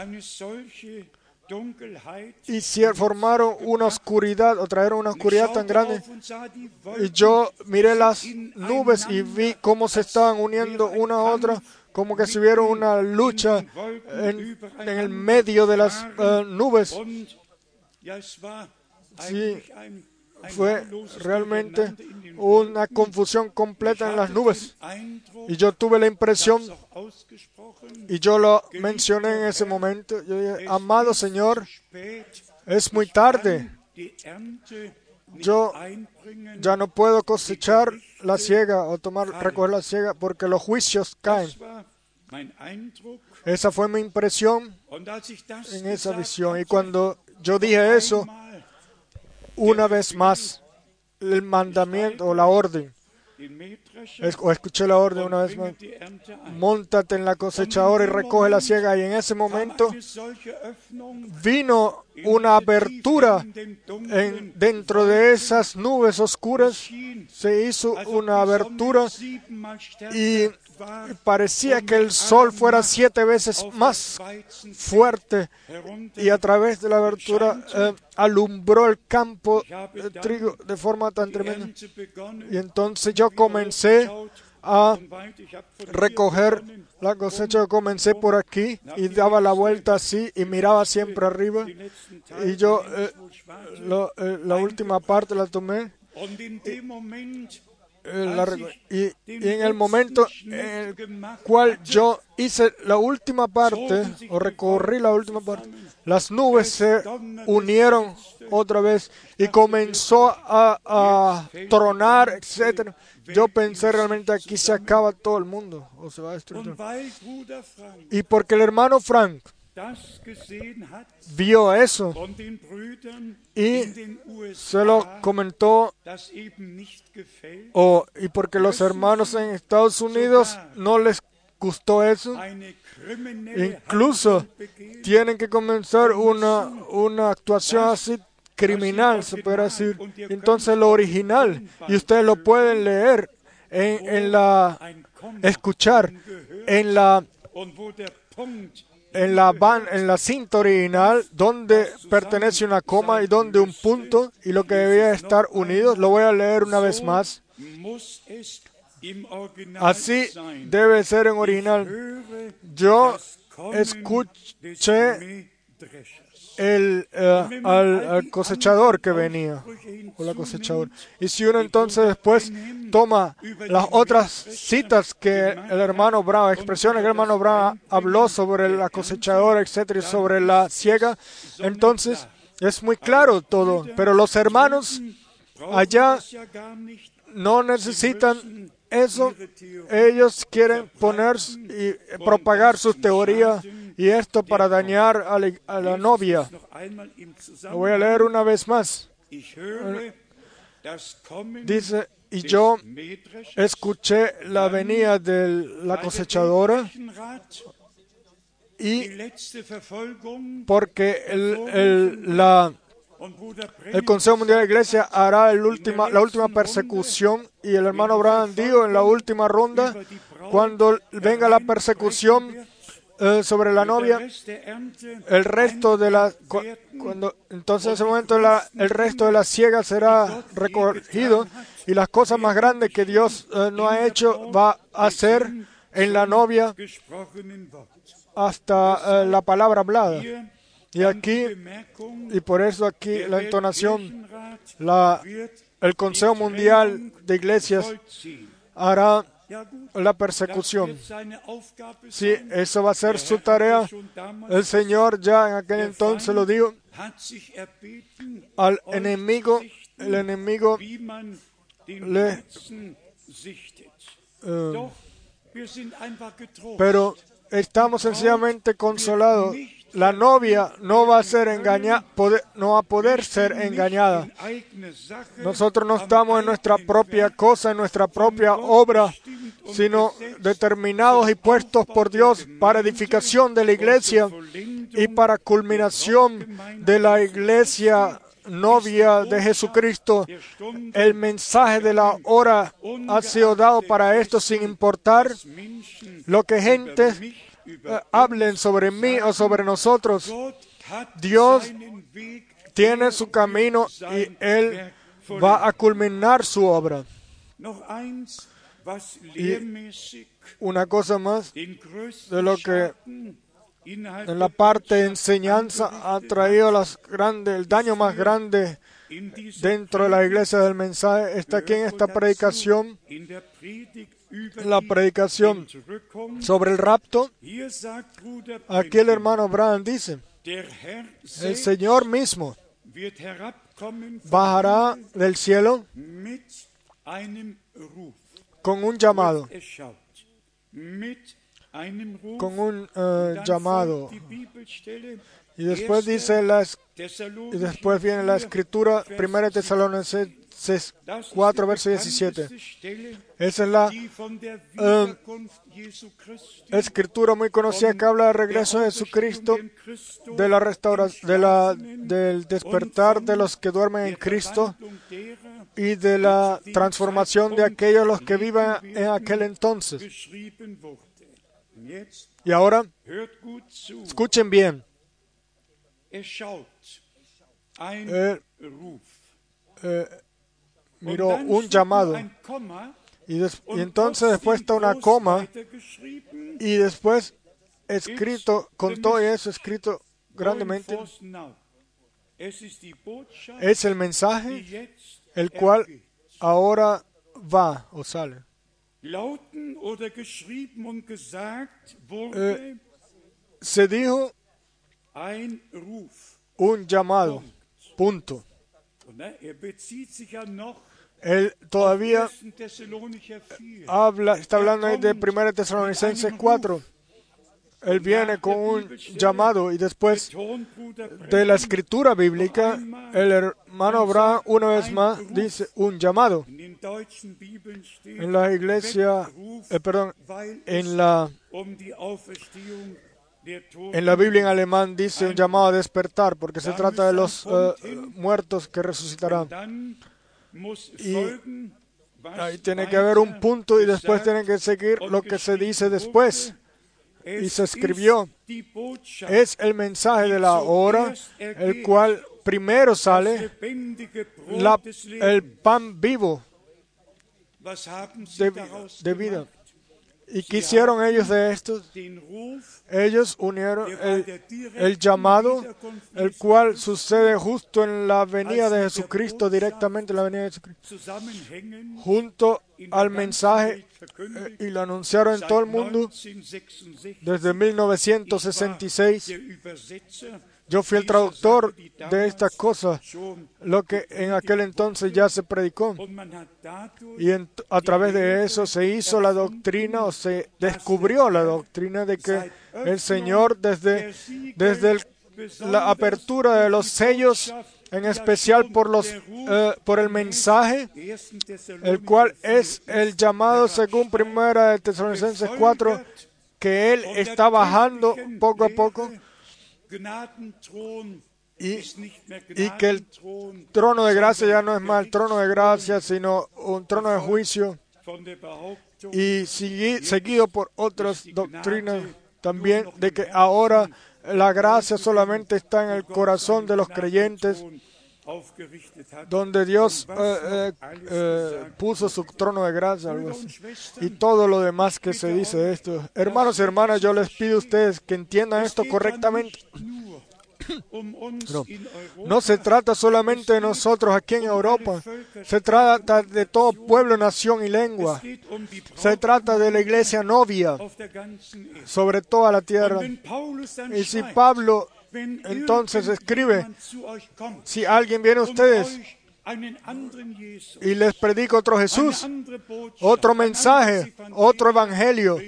y formaron una oscuridad, o trajeron una oscuridad tan grande. Y yo miré las nubes y vi cómo se estaban uniendo una a otra, como que si hubiera una lucha en, en el medio de las uh, nubes. Sí, fue realmente una confusión completa en las nubes. Y yo tuve la impresión, y yo lo mencioné en ese momento, yo dije, amado Señor, es muy tarde. Yo ya no puedo cosechar la siega o tomar, recoger la siega porque los juicios caen. Esa fue mi impresión en esa visión. Y cuando yo dije eso, una vez más, el mandamiento o la orden, o escuché la orden una vez más, móntate en la cosechadora y recoge la siega. Y en ese momento vino una abertura en, dentro de esas nubes oscuras, se hizo una abertura y parecía que el sol fuera siete veces más fuerte, y a través de la abertura eh, alumbró el campo de trigo de forma tan tremenda. Y entonces yo comencé a recoger la cosecha. Yo comencé por aquí y daba la vuelta así y miraba siempre arriba, y yo eh, lo, eh, la última parte la tomé. La, y, y en el momento en el cual yo hice la última parte, o recorrí la última parte, las nubes se unieron otra vez y comenzó a, a tronar, etcétera. Yo pensé realmente aquí se acaba todo el mundo, o se va a destruir. Y porque el hermano Frank vio eso y se lo comentó, o, y porque los hermanos en Estados Unidos no les gustó eso, incluso tienen que comenzar una, una actuación así criminal, se puede decir. Entonces lo original, y ustedes lo pueden leer en, en la, escuchar en la en la van, en la cinta original, donde pertenece una coma y donde un punto, y lo que debía estar unidos. Lo voy a leer una vez más. Así debe ser en original. Yo escuché el, uh, al, al cosechador que venía, o la cosechadora. Y si uno entonces después toma las otras citas que el hermano Brown, expresiones que el hermano Brown habló sobre la cosechadora, etcétera, y sobre la siega, entonces es muy claro todo. Pero los hermanos allá no necesitan eso. Ellos quieren poner y propagar sus teorías, y esto para dañar a la, a la novia. Lo voy a leer una vez más. Dice, y yo escuché la venida de la cosechadora, y porque el, el, la El Consejo Mundial de la Iglesia hará el última, la última persecución, y el hermano Abraham dijo en la última ronda, cuando venga la persecución eh, sobre la novia, el resto de la, cu cuando entonces en ese momento la, el resto de la siega será recogido, y las cosas más grandes que Dios eh, no ha hecho va a hacer en la novia hasta eh, la palabra hablada. Y aquí, y por eso aquí la entonación, la, el Consejo Mundial de Iglesias hará la persecución. Sí, eso va a ser su tarea. El Señor ya en aquel entonces lo dijo al enemigo. El enemigo le... Uh, pero estamos sencillamente consolados. La novia no va a ser engañada, no va a poder ser engañada. Nosotros no estamos en nuestra propia cosa, en nuestra propia obra, sino determinados y puestos por Dios para edificación de la iglesia y para culminación de la iglesia novia de Jesucristo. El mensaje de la hora ha sido dado para esto, sin importar lo que gente Uh, hablen sobre mí o sobre nosotros. Dios tiene su camino y Él va a culminar su obra. Y una cosa más de lo que en la parte de enseñanza ha traído las grandes, el daño más grande dentro de la iglesia del mensaje está aquí en esta predicación. La predicación sobre el rapto. Aquí el hermano Branham dice: el Señor mismo bajará del cielo con un llamado, con un uh, llamado. Y después dice las, y después viene la escritura, primera Tesalonicenses cuatro, verso diecisiete. Esa es la uh, escritura muy conocida que habla del regreso de Jesucristo, de la restauración, de la, del despertar de los que duermen en Cristo y de la transformación de aquellos los que viven en aquel entonces. Y ahora, escuchen bien. Eh, eh, miró un llamado y, des, y entonces después está una coma y después escrito con todo eso escrito grandemente es el mensaje el cual ahora va o sale. Eh, se dijo un llamado, punto. Él todavía habla, está hablando ahí de primera Tesalonicenses cuatro. Él viene con un llamado y después de la escritura bíblica, el hermano Branham una vez más dice un llamado. En la iglesia, eh, perdón, en la en la Biblia en alemán dice un llamado a despertar, porque se trata de los uh, muertos que resucitarán. Y ahí tiene que haber un punto y después tiene que seguir lo que se dice después. Y se escribió, es el mensaje de la hora, el cual primero sale la, el pan vivo de, de vida. ¿Y qué hicieron ellos de esto? Ellos unieron el, el llamado, el cual sucede justo en la venida de Jesucristo, directamente en la venida de Jesucristo, junto al mensaje, eh, y lo anunciaron en todo el mundo desde mil novecientos sesenta y seis. Yo fui el traductor de estas cosas, lo que en aquel entonces ya se predicó. Y en, a través de eso se hizo la doctrina, o se descubrió la doctrina de que el Señor, desde, desde el, la apertura de los sellos, en especial por, los, eh, por el mensaje, el cual es el llamado según primera de Tesalonicenses cuatro, que Él está bajando poco a poco, Y, y que el trono de gracia ya no es más el trono de gracia, sino un trono de juicio, y sigui, seguido por otras doctrinas también, de que ahora la gracia solamente está en el corazón de los creyentes, donde Dios eh, eh, eh, puso su trono de gracia, algo así. Y todo lo demás que se dice de esto. Hermanos y hermanas, yo les pido a ustedes que entiendan esto correctamente. No, no se trata solamente de nosotros aquí en Europa, se trata de todo pueblo, nación y lengua. Se trata de la iglesia novia sobre toda la tierra. Y si Pablo entonces escribe, si alguien viene a ustedes y les predica otro Jesús, otro mensaje, otro evangelio,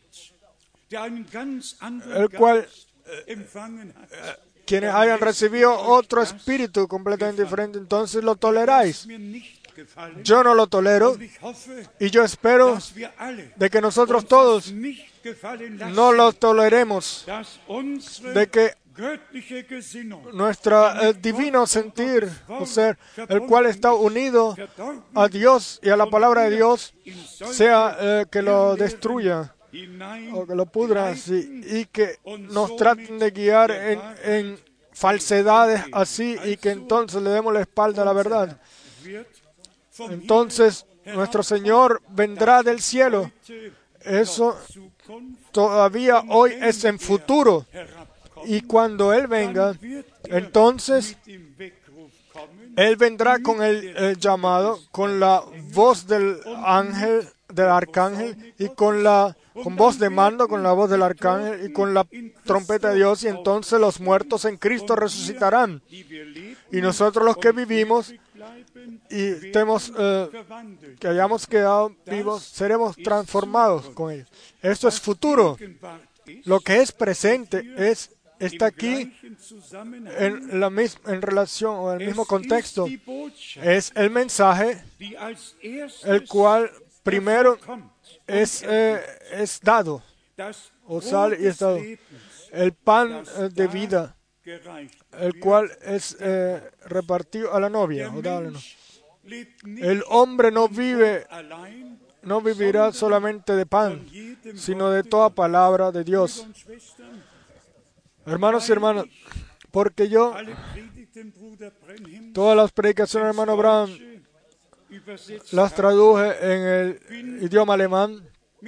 el cual quienes hayan recibido otro espíritu completamente diferente, entonces lo toleráis. Yo no lo tolero y yo espero de que nosotros todos no lo toleremos, de que nuestro eh, divino sentir, o sea, el cual está unido a Dios y a la palabra de Dios, sea eh, que lo destruya o que lo pudra así, y que nos traten de guiar en, en falsedades así, y que entonces le demos la espalda a la verdad. Entonces nuestro Señor vendrá del cielo. Eso todavía hoy es en futuro. Y cuando Él venga, entonces Él vendrá con el, el llamado, con la voz del ángel, del arcángel, y con la con voz de mando, con la voz del arcángel y con la trompeta de Dios, y entonces los muertos en Cristo resucitarán. Y nosotros los que vivimos y estemos, eh, que hayamos quedado vivos, seremos transformados con ellos. Esto es futuro. Lo que es presente es está aquí en la misma en relación o en el mismo contexto. Es el mensaje el cual primero es, eh, es dado, o sale y es dado. El pan eh, de vida, el cual es eh, repartido a la novia, o dado a la novia. El hombre no vive, no vivirá solamente de pan, sino de toda palabra de Dios. Hermanos y hermanas, porque yo, todas las predicaciones del hermano Branham, las traduje en el idioma alemán.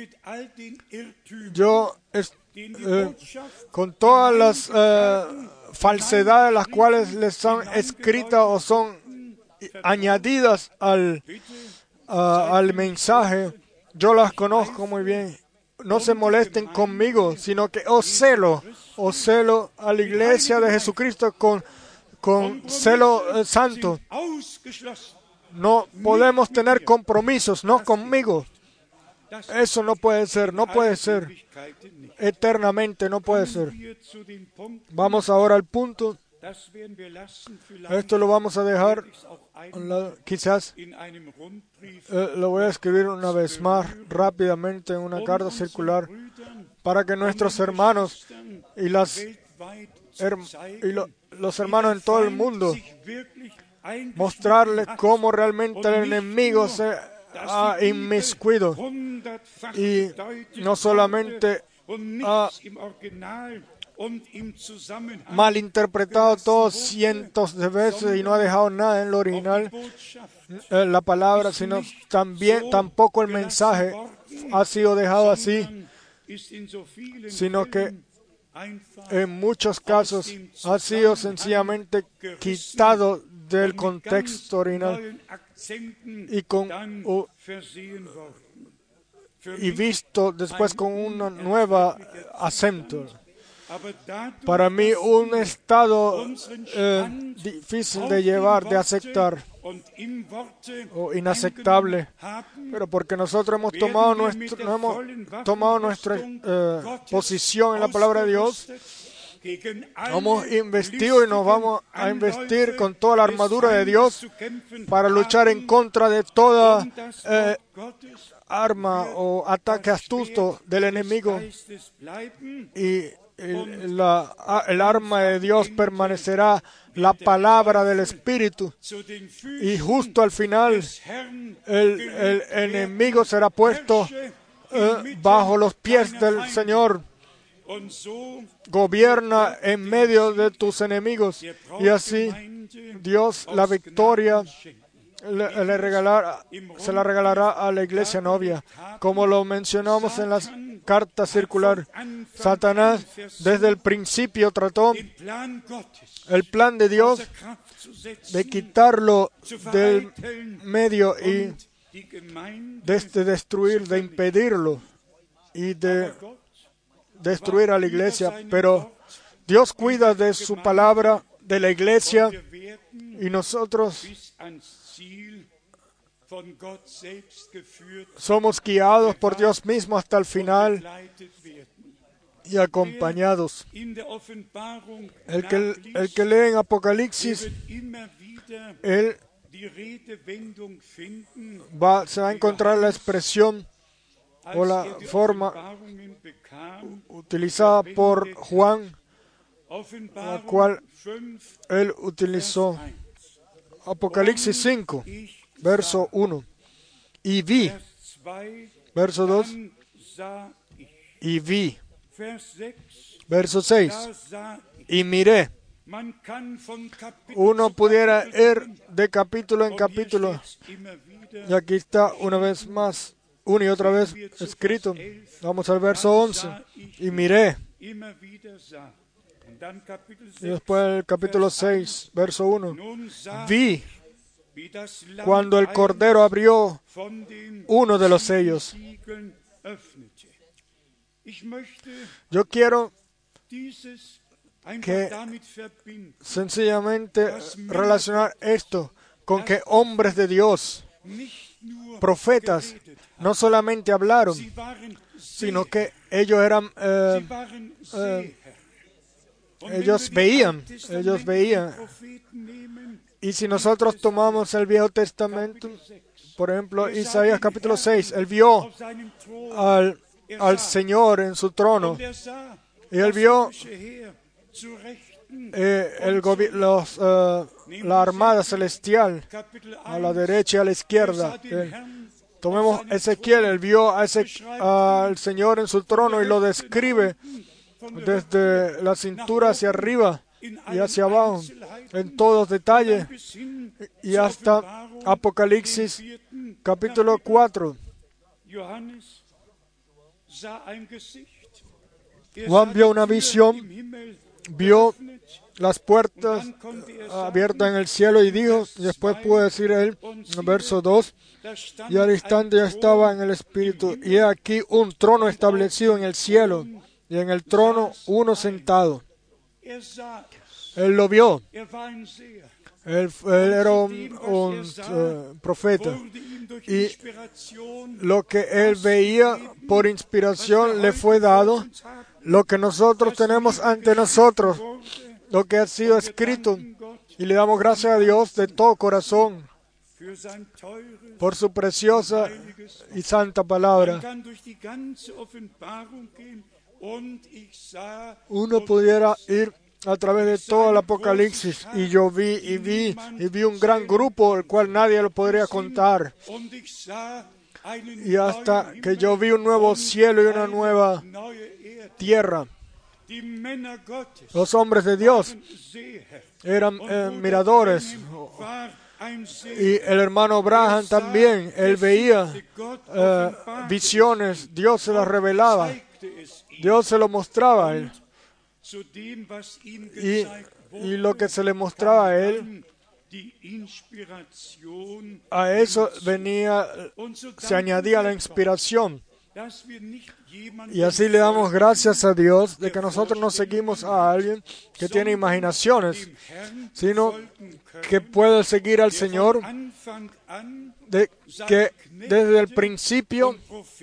Yo, eh, con todas las eh, falsedades las cuales les son escritas o son añadidas al, uh, al mensaje, yo las conozco muy bien. No se molesten conmigo, sino que os celo, os celo a la iglesia de Jesucristo con, con celo eh, santo. No podemos tener compromisos, no conmigo. Eso no puede ser, no puede ser. Eternamente no puede ser. Vamos ahora al punto. Esto lo vamos a dejar, quizás eh, lo voy a escribir una vez más rápidamente en una carta circular para que nuestros hermanos y, las, her, y lo, los hermanos en todo el mundo mostrarles cómo realmente el enemigo se ha inmiscuido y no solamente ha malinterpretado todo cientos de veces y no ha dejado nada en lo original, eh, la palabra, sino también tampoco el mensaje ha sido dejado así, sino que en muchos casos ha sido sencillamente quitado del contexto original y con uh, y visto después con una nueva acento. Para mí un estado eh, difícil de llevar, de aceptar o inaceptable, pero porque nosotros hemos tomado nuestro, no hemos tomado nuestra eh, posición en la palabra de Dios, hemos investido y nos vamos a investir con toda la armadura de Dios para luchar en contra de toda eh, arma o ataque astuto del enemigo, y el, la, el arma de Dios permanecerá la palabra del Espíritu, y justo al final el, el enemigo será puesto eh, bajo los pies del Señor. Gobierna en medio de tus enemigos, y así Dios la victoria le, le regalar, se la regalará a la iglesia novia, como lo mencionamos en las carta circular. Satanás desde el principio trató el plan de Dios de quitarlo del medio y de este destruir, de impedirlo y de destruir a la iglesia. Pero Dios cuida de su palabra, de la iglesia, y nosotros somos guiados por Dios mismo hasta el final y acompañados. El que, el que lee en Apocalipsis, él va, se va a encontrar la expresión o la forma utilizada por Juan, la cual él utilizó. Apocalipsis cinco, verso uno. Y vi, verso dos, y vi, verso seis, y miré. Uno pudiera ir de capítulo en capítulo, y aquí está una vez más, una y otra vez escrito. Vamos al verso once. Y miré. Y después el capítulo seis, verso uno. Vi cuando el Cordero abrió uno de los sellos. Yo quiero que sencillamente relacionar esto con que hombres de Dios, profetas, no solamente hablaron, sino que ellos eran, eh, eh, ellos veían, ellos veían. Y si nosotros tomamos el Viejo Testamento, por ejemplo, Isaías capítulo seis, él vio al, al Señor en su trono, y él vio eh, el los, uh, la armada celestial a la derecha y a la izquierda. Eh, tomemos Ezequiel, él vio a ese, uh, al Señor en su trono y lo describe desde la cintura hacia arriba y hacia abajo, en todos detalles, y hasta Apocalipsis capítulo cuatro. Juan vio una visión, vio las puertas abiertas en el cielo y dijo, y después pudo decir él, en verso dos, y al instante ya estaba en el Espíritu, y he aquí un trono establecido en el cielo, y en el trono uno sentado. Él lo vio. Él, él era un, un uh, profeta. Y lo que él veía por inspiración le fue dado. Lo que nosotros tenemos ante nosotros, lo que ha sido escrito. Y le damos gracias a Dios de todo corazón por su preciosa y santa palabra. Uno pudiera ir a través de todo el Apocalipsis, y yo vi y vi y vi un gran grupo, el cual nadie lo podría contar, y hasta que yo vi un nuevo cielo y una nueva tierra. Los hombres de Dios eran eh, miradores, y el hermano Branham también, él veía eh, visiones, Dios se las revelaba, Dios se lo mostraba a él. Y, y lo que se le mostraba a él, a eso venía, se añadía la inspiración. Y así le damos gracias a Dios de que nosotros no seguimos a alguien que tiene imaginaciones, sino que puede seguir al Señor, de que desde el principio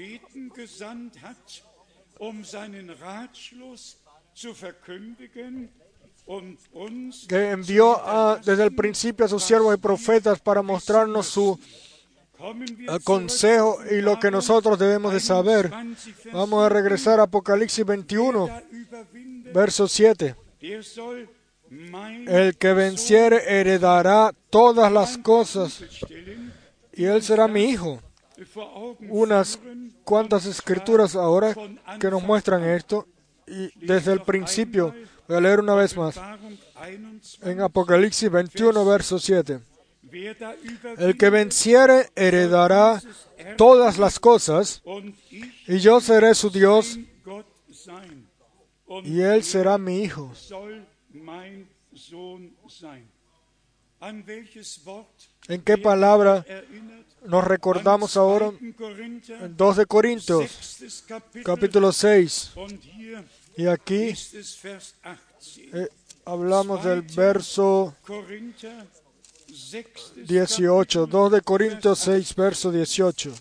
que envió a, desde el principio a sus siervos y profetas para mostrarnos su uh, consejo y lo que nosotros debemos de saber. Vamos a regresar a Apocalipsis veintiuno, verso siete. El que venciere heredará todas las cosas, y él será mi hijo. Unas cuantas escrituras ahora que nos muestran esto, y desde el principio. Voy a leer una vez más. En Apocalipsis veintiuno, verso siete. El que venciere heredará todas las cosas, y yo seré su Dios, y él será mi hijo. ¿En qué palabra nos recordamos ahora? En dos de Corintios, capítulo seis. Y aquí eh, hablamos del verso dieciocho. dos de Corintios seis, verso dieciocho.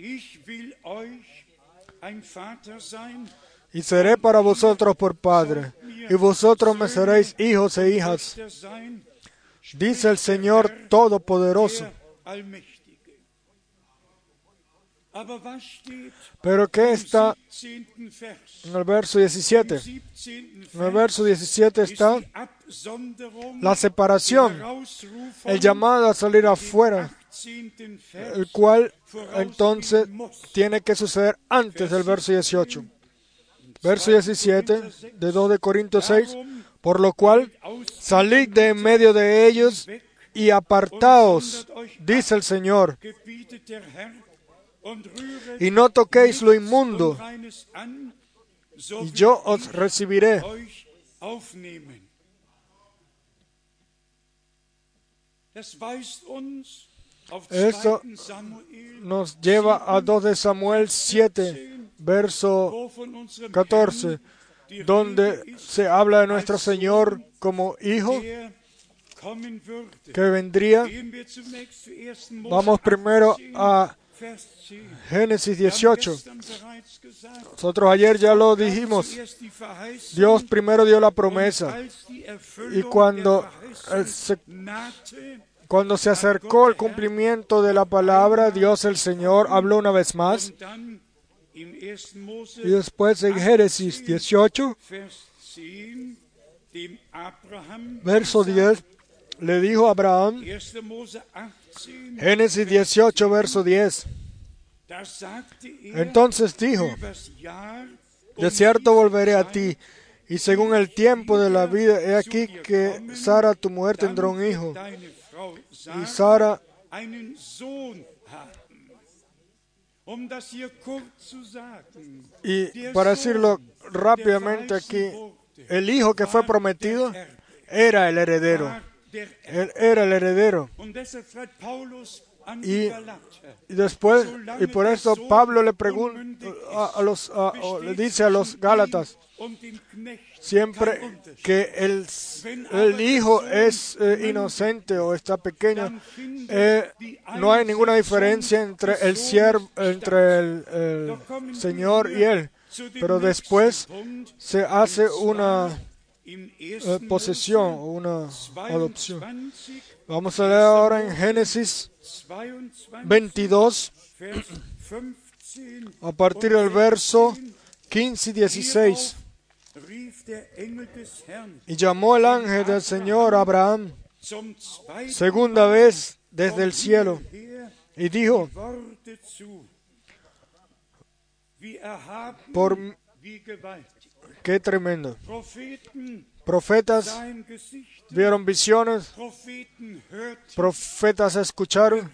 Y seré para vosotros por padre, y vosotros me seréis hijos e hijas, dice el Señor Todopoderoso. Pero ¿qué está en el verso diecisiete? En el verso diecisiete está la separación, el llamado a salir afuera, el cual entonces tiene que suceder antes del verso dieciocho. Verso diecisiete de dos de Corintios seis, por lo cual salid de en medio de ellos y apartaos, dice el Señor, y no toquéis lo inmundo, y yo os recibiré. Esto nos lleva a dos de Samuel siete, verso catorce, donde se habla de nuestro Señor como Hijo que vendría. Vamos primero a Génesis dieciocho. Nosotros ayer ya lo dijimos. Dios primero dio la promesa, y cuando eh, se, cuando se acercó el cumplimiento de la palabra, Dios el Señor habló una vez más. Y después en Génesis dieciocho, verso diez, le dijo a Abraham, Génesis dieciocho, verso diez, entonces dijo, de cierto volveré a ti, y según el tiempo de la vida, he aquí que Sara tu mujer tendrá un hijo, y Sara Y para decirlo rápidamente aquí, el hijo que fue prometido era el heredero. Él era el heredero. Y, y después, y por eso Pablo le pregunta a, a los, a, le dice a los Gálatas, siempre que el, el hijo es eh, inocente o está pequeño, eh, no hay ninguna diferencia entre el siervo, entre el, el Señor y él. Pero después se hace una eh, posesión o una adopción. Vamos a leer ahora en Génesis veintidós, a partir del verso quince y dieciséis. Y llamó el ángel del Señor a Abraham segunda vez desde el cielo, y dijo, por qué tremendo. Profetas vieron visiones, profetas escucharon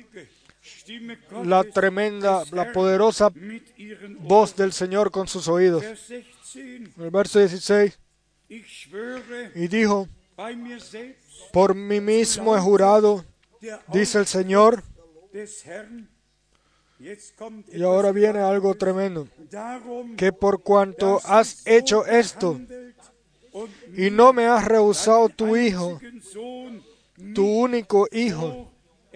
la tremenda, la poderosa voz del Señor con sus oídos. El verso dieciséis, y dijo, por mí mismo he jurado, dice el Señor. Y ahora viene algo tremendo, que por cuanto has hecho esto y no me has rehusado tu hijo, tu único hijo.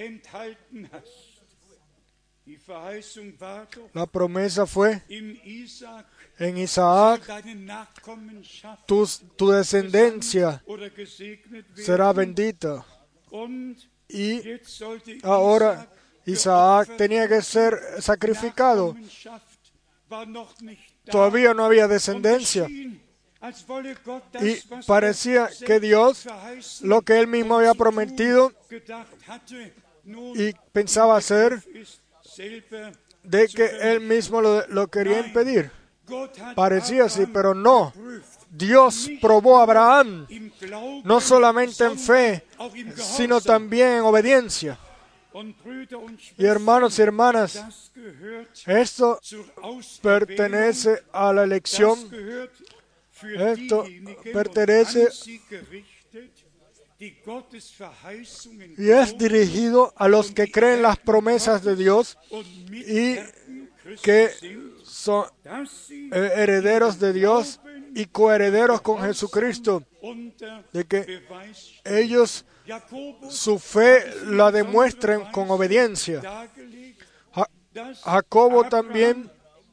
La promesa fue en Isaac, tu, tu descendencia será bendita. Y ahora Isaac tenía que ser sacrificado. Todavía no había descendencia. Y parecía que Dios, lo que Él mismo había prometido y pensaba hacer, de que Él mismo lo, lo quería impedir. Parecía así, pero no. Dios probó a Abraham, no solamente en fe, sino también en obediencia. Y hermanos y hermanas, esto pertenece a la elección, esto pertenece y es dirigido a los que creen las promesas de Dios y que son herederos de Dios y coherederos con Jesucristo, de que ellos su fe la demuestren con obediencia. Ja- Jacobo también,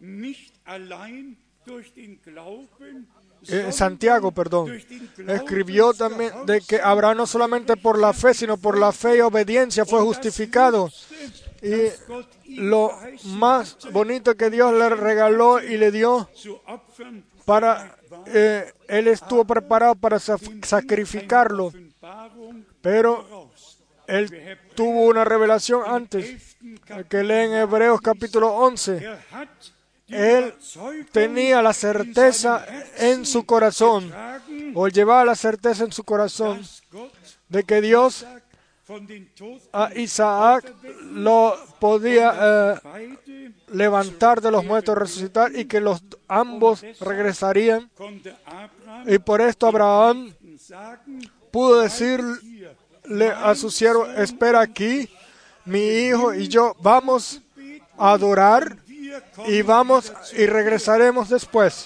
eh, Santiago, perdón, escribió también de que Abraham no solamente por la fe, sino por la fe y obediencia fue justificado. Y lo más bonito que Dios le regaló y le dio para, eh, él estuvo preparado para sacrificarlo, pero él tuvo una revelación antes, que lee en Hebreos capítulo once. Él tenía la certeza en su corazón, o llevaba la certeza en su corazón, de que Dios a Isaac lo podía eh, levantar de los muertos, resucitar, y que los ambos regresarían. Y por esto Abraham pudo decirle a su siervo: espera aquí, mi hijo y yo vamos a adorar y vamos y regresaremos después.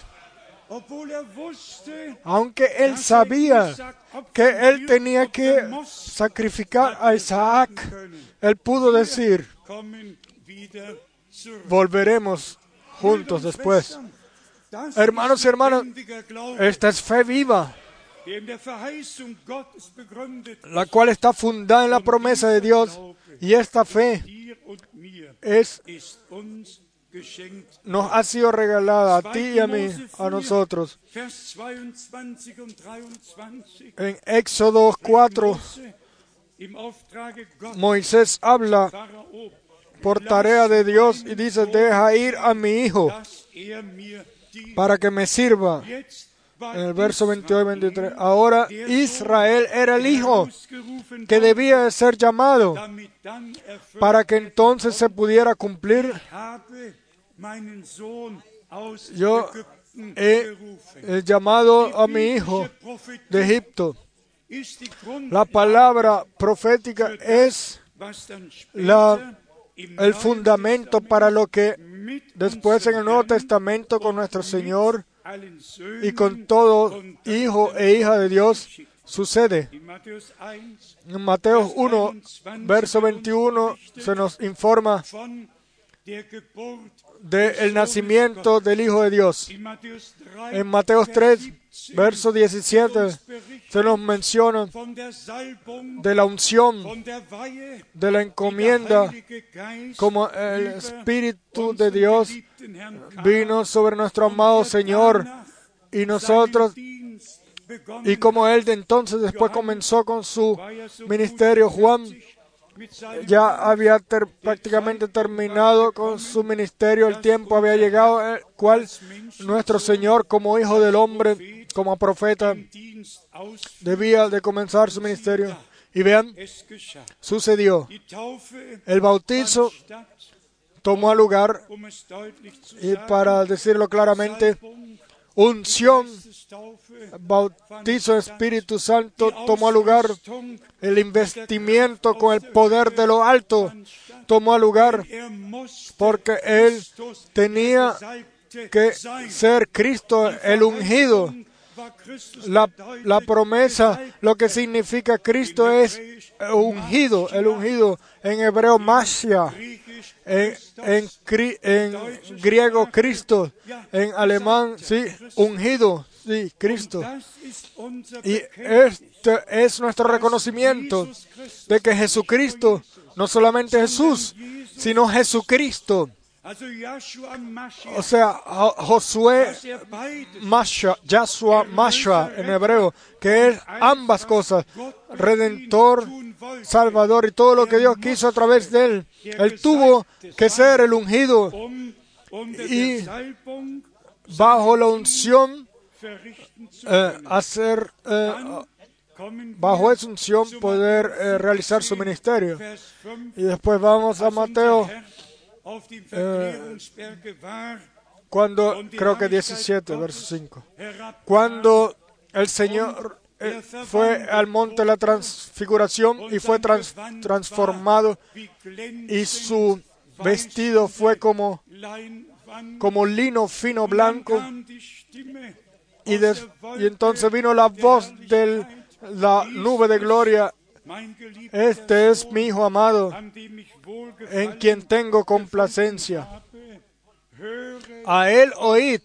Aunque él sabía que él tenía que sacrificar a Isaac, él pudo decir: volveremos juntos después. Hermanos y hermanas, esta es fe viva, la cual está fundada en la promesa de Dios, y esta fe es, nos ha sido regalada a ti y a mí, a nosotros. En Éxodo cuatro, Moisés habla por tarea de Dios y dice: deja ir a mi hijo para que me sirva. En el verso veintiocho y veintitrés. Ahora Israel era el hijo que debía de ser llamado para que entonces se pudiera cumplir: yo he, he llamado a mi hijo de Egipto. La palabra profética es la, el fundamento para lo que después en el Nuevo Testamento con nuestro Señor y con todo hijo e hija de Dios sucede. En Mateo uno, verso veintiuno, se nos informa del nacimiento del Hijo de Dios. En Mateo tres, verso diecisiete, se nos menciona de la unción, de la encomienda, como el Espíritu de Dios vino sobre nuestro amado Señor y nosotros, y como Él de entonces después comenzó con su ministerio. Juan ya había ter, prácticamente terminado con su ministerio, el tiempo había llegado, el cual nuestro Señor como Hijo del Hombre, como profeta, debía de comenzar su ministerio. Y vean, sucedió. El bautizo tomó lugar, y para decirlo claramente, unción, bautizo Espíritu Santo tomó lugar, el investimiento con el poder de lo alto tomó lugar, porque Él tenía que ser Cristo, el ungido. La, la promesa, lo que significa Cristo es ungido, el ungido, en hebreo Mashiach, en, en, en griego Cristo, en alemán, sí, ungido, sí, Cristo. Y este es nuestro reconocimiento de que Jesucristo, no solamente Jesús, sino Jesucristo. O sea, Josué Masha, Yahshua Masha en hebreo, que es ambas cosas, Redentor, Salvador, y todo lo que Dios quiso a través de Él. Él tuvo que ser el ungido, y bajo la unción eh, hacer, eh, bajo esa unción, poder eh, realizar su ministerio. Y después vamos a Mateo, eh, cuando, creo que diecisiete, verso cinco. Cuando el Señor eh, fue al monte de la transfiguración y fue trans, transformado, y su vestido fue como, como lino fino blanco, y, des, y entonces vino la voz de la nube de gloria: este es mi Hijo amado, en quien tengo complacencia. A él oíd.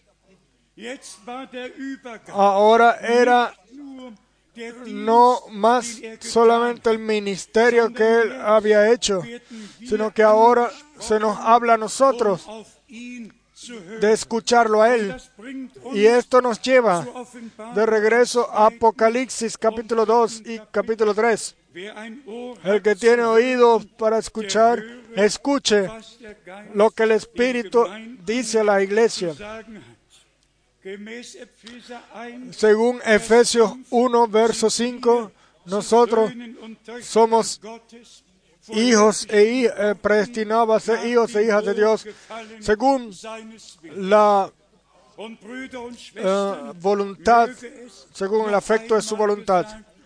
Ahora era no más solamente el ministerio que él había hecho, sino que ahora se nos habla a nosotros de escucharlo a él. Y esto nos lleva de regreso a Apocalipsis capítulo dos y capítulo tres. El que tiene oídos para escuchar, escuche lo que el Espíritu dice a la iglesia. Según Efesios uno, verso cinco, nosotros somos hijos e eh, predestinados a ser hijos e hijas de Dios, según la eh, voluntad, según el afecto de su voluntad.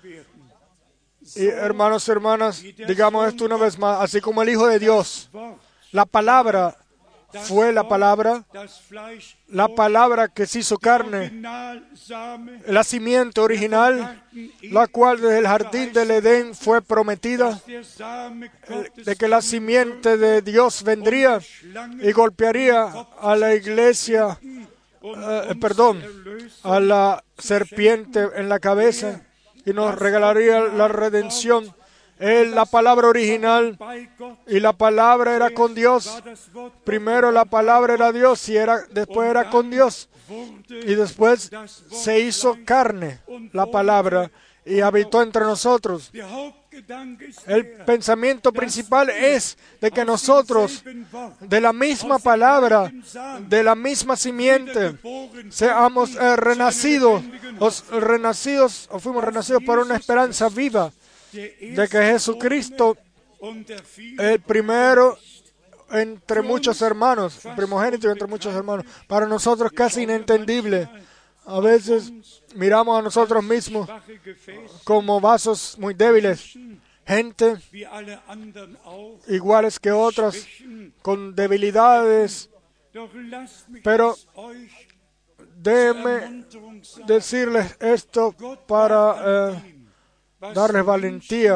Y hermanos y hermanas, digamos esto una vez más: así como el Hijo de Dios, la palabra fue la palabra, la palabra que se hizo carne, la simiente original, la cual desde el jardín del Edén fue prometida, de que la simiente de Dios vendría y golpearía a la iglesia, eh, perdón, a la serpiente en la cabeza y nos regalaría la redención. Es la palabra original, y la palabra era con Dios. Primero la palabra era Dios y era, después era con Dios. Y después se hizo carne la palabra y habitó entre nosotros. El pensamiento principal es de que nosotros, de la misma palabra, de la misma simiente, seamos eh, renacidos, os renacidos, o fuimos renacidos para una esperanza viva, de que Jesucristo, el primero entre muchos hermanos, primogénito entre muchos hermanos, para nosotros casi inentendible. A veces miramos a nosotros mismos como vasos muy débiles, gente iguales que otras, con debilidades, pero déjenme decirles esto para eh, darles valentía.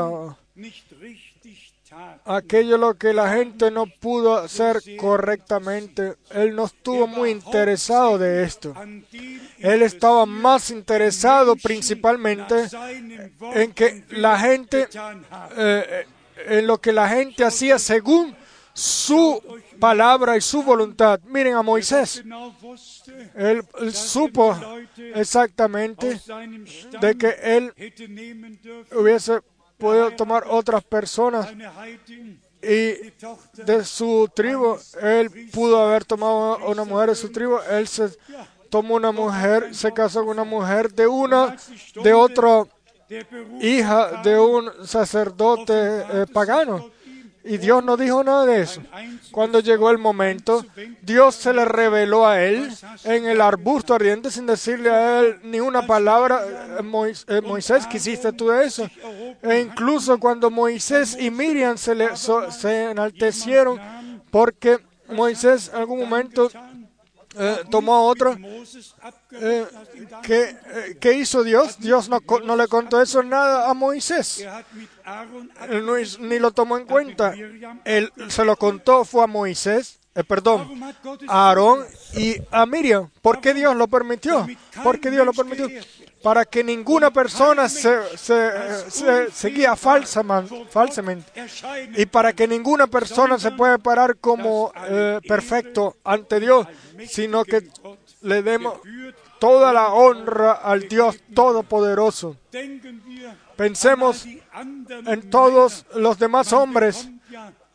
Aquello lo que la gente no pudo hacer correctamente, él no estuvo muy interesado de esto. Él estaba más interesado principalmente en que la gente, eh, en lo que la gente hacía según su palabra y su voluntad. Miren a Moisés. Él, él supo exactamente de que él hubiese podido tomar otras personas y de su tribu, él pudo haber tomado una mujer de su tribu. Él se tomó una mujer, se casó con una mujer de una, de otra hija de un sacerdote eh, pagano. Y Dios no dijo nada de eso. Cuando llegó el momento, Dios se le reveló a él en el arbusto ardiente sin decirle a él ni una palabra. Moisés, ¿qué hiciste tú de eso? E incluso cuando Moisés y Miriam se, le, so, se enaltecieron porque Moisés en algún momento eh, tomó a otro, eh, ¿qué, eh, ¿qué hizo Dios? Dios no, no le contó eso nada a Moisés. Él no, ni lo tomó en cuenta. Él se lo contó fue a Moisés, eh, perdón, a Aarón y a Miriam. ¿Por qué Dios lo permitió? ¿Por qué Dios lo permitió? Para que ninguna persona se, se, se, se guía falsamente y para que ninguna persona se pueda parar como eh, perfecto ante Dios, sino que le demos toda la honra al Dios Todopoderoso. Pensemos en todos los demás hombres.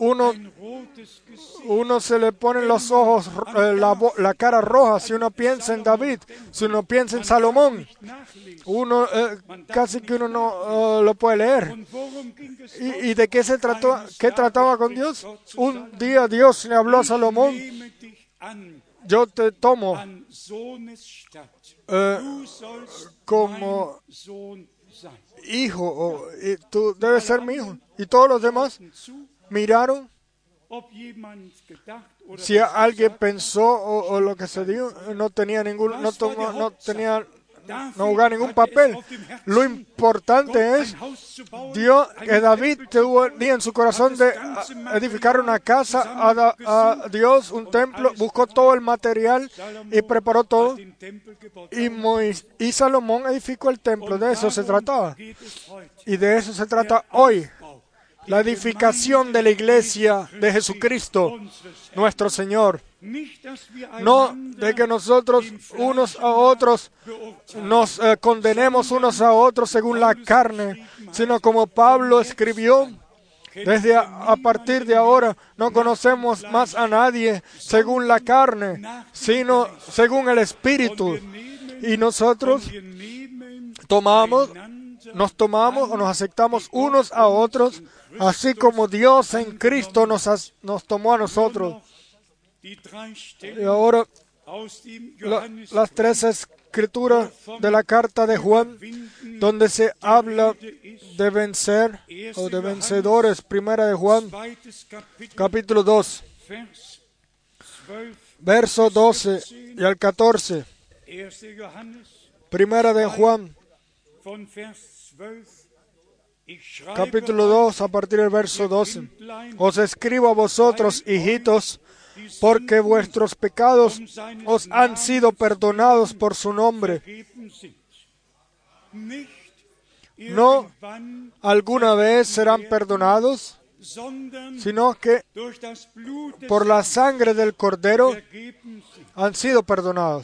uno, uno se le ponen los ojos, eh, la, la cara roja si uno piensa en David, si uno piensa en Salomón. Uno eh, casi que uno no uh, lo puede leer. ¿Y, ¿Y de qué se trató? ¿Qué trataba con Dios? Un día Dios le habló a Salomón: yo te tomo eh, como hijo, o, y tú debes ser mi hijo. Y todos los demás miraron. Si alguien pensó o, o lo que se dijo, no tenía ningún, no tomó, no tenía, no jugaba ningún papel. Lo importante es Dios, que David tuvo en su corazón de edificar una casa a, a Dios, un templo, buscó todo el material y preparó todo. Y, Mois, y Salomón edificó el templo. De eso se trataba. Y de eso se trata hoy. La edificación de la iglesia de Jesucristo, nuestro Señor. No de que nosotros unos a otros nos eh, condenemos unos a otros según la carne, sino como Pablo escribió: desde a, a partir de ahora no conocemos más a nadie según la carne, sino según el Espíritu. Y nosotros tomamos, nos tomamos o nos aceptamos unos a otros, así como Dios en Cristo nos, nos tomó a nosotros. Y ahora, la, las tres escrituras de la carta de Juan, donde se habla de vencer o de vencedores. Primera de Juan, capítulo dos, verso doce y al catorce. Primera de Juan, capítulo dos, a partir del verso doce. Os escribo a vosotros, hijitos, porque vuestros pecados os han sido perdonados por su nombre. No alguna vez serán perdonados, sino que por la sangre del Cordero han sido perdonados.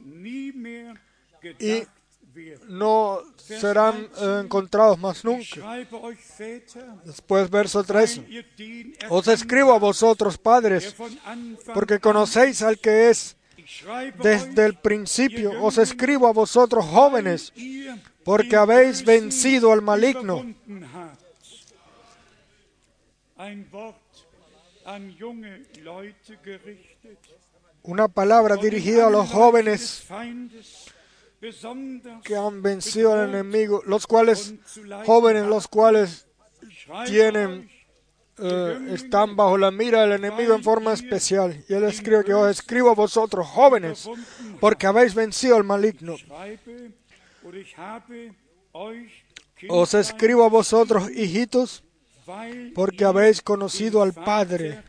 Y no serán eh, encontrados más nunca. Después, verso trece. Os escribo a vosotros, padres, porque conocéis al que es desde el principio. Os escribo a vosotros, jóvenes, porque habéis vencido al maligno. Una palabra dirigida a los jóvenes que han vencido al enemigo, los cuales, jóvenes, los cuales tienen, eh, están bajo la mira del enemigo en forma especial. Y él escribe que os escribo a vosotros, jóvenes, porque habéis vencido al maligno. Os escribo a vosotros, hijitos, porque habéis conocido al Padre.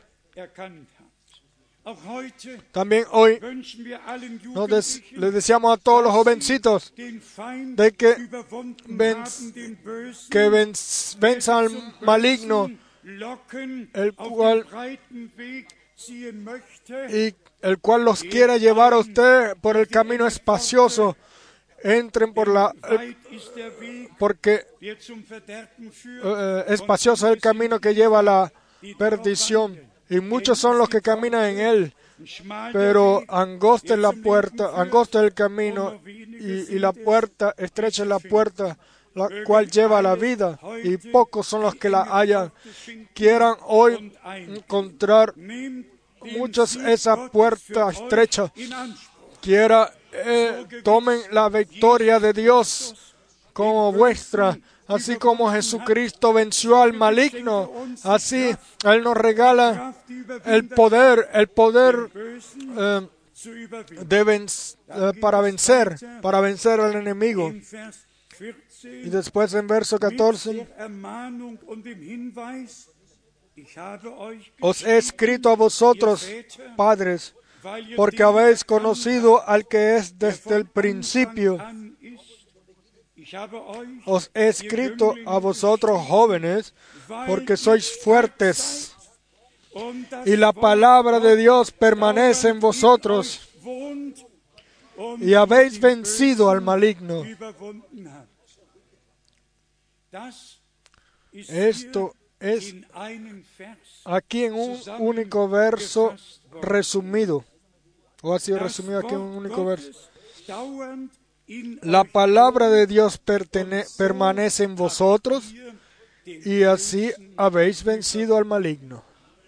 También hoy nos des, les deseamos a todos los jovencitos de que, venz, que venz, venzan al maligno, el cual, y el cual los quiera llevar a usted por el camino espacioso. Entren por la, eh, porque eh, espacioso es el camino que lleva a la perdición. Y muchos son los que caminan en él, pero angosta es la puerta, angosta es el camino, y, y la puerta, estrecha es la puerta, la cual lleva a la vida, y pocos son los que la hallan. Quieran hoy encontrar muchos esa puerta estrecha. Quiera, eh, tomen la victoria de Dios como vuestra. Así como Jesucristo venció al maligno, así Él nos regala el poder, el poder eh, de venc- eh, para vencer, para vencer al enemigo. Y después en verso catorce, os he escrito a vosotros, padres, porque habéis conocido al que es desde el principio. Os he escrito a vosotros, jóvenes, porque sois fuertes, y la palabra de Dios permanece en vosotros, y habéis vencido al maligno. Esto es aquí en un único verso resumido, o ha sido resumido aquí en un único verso. La palabra de Dios pertene- permanece en vosotros y así habéis vencido al maligno.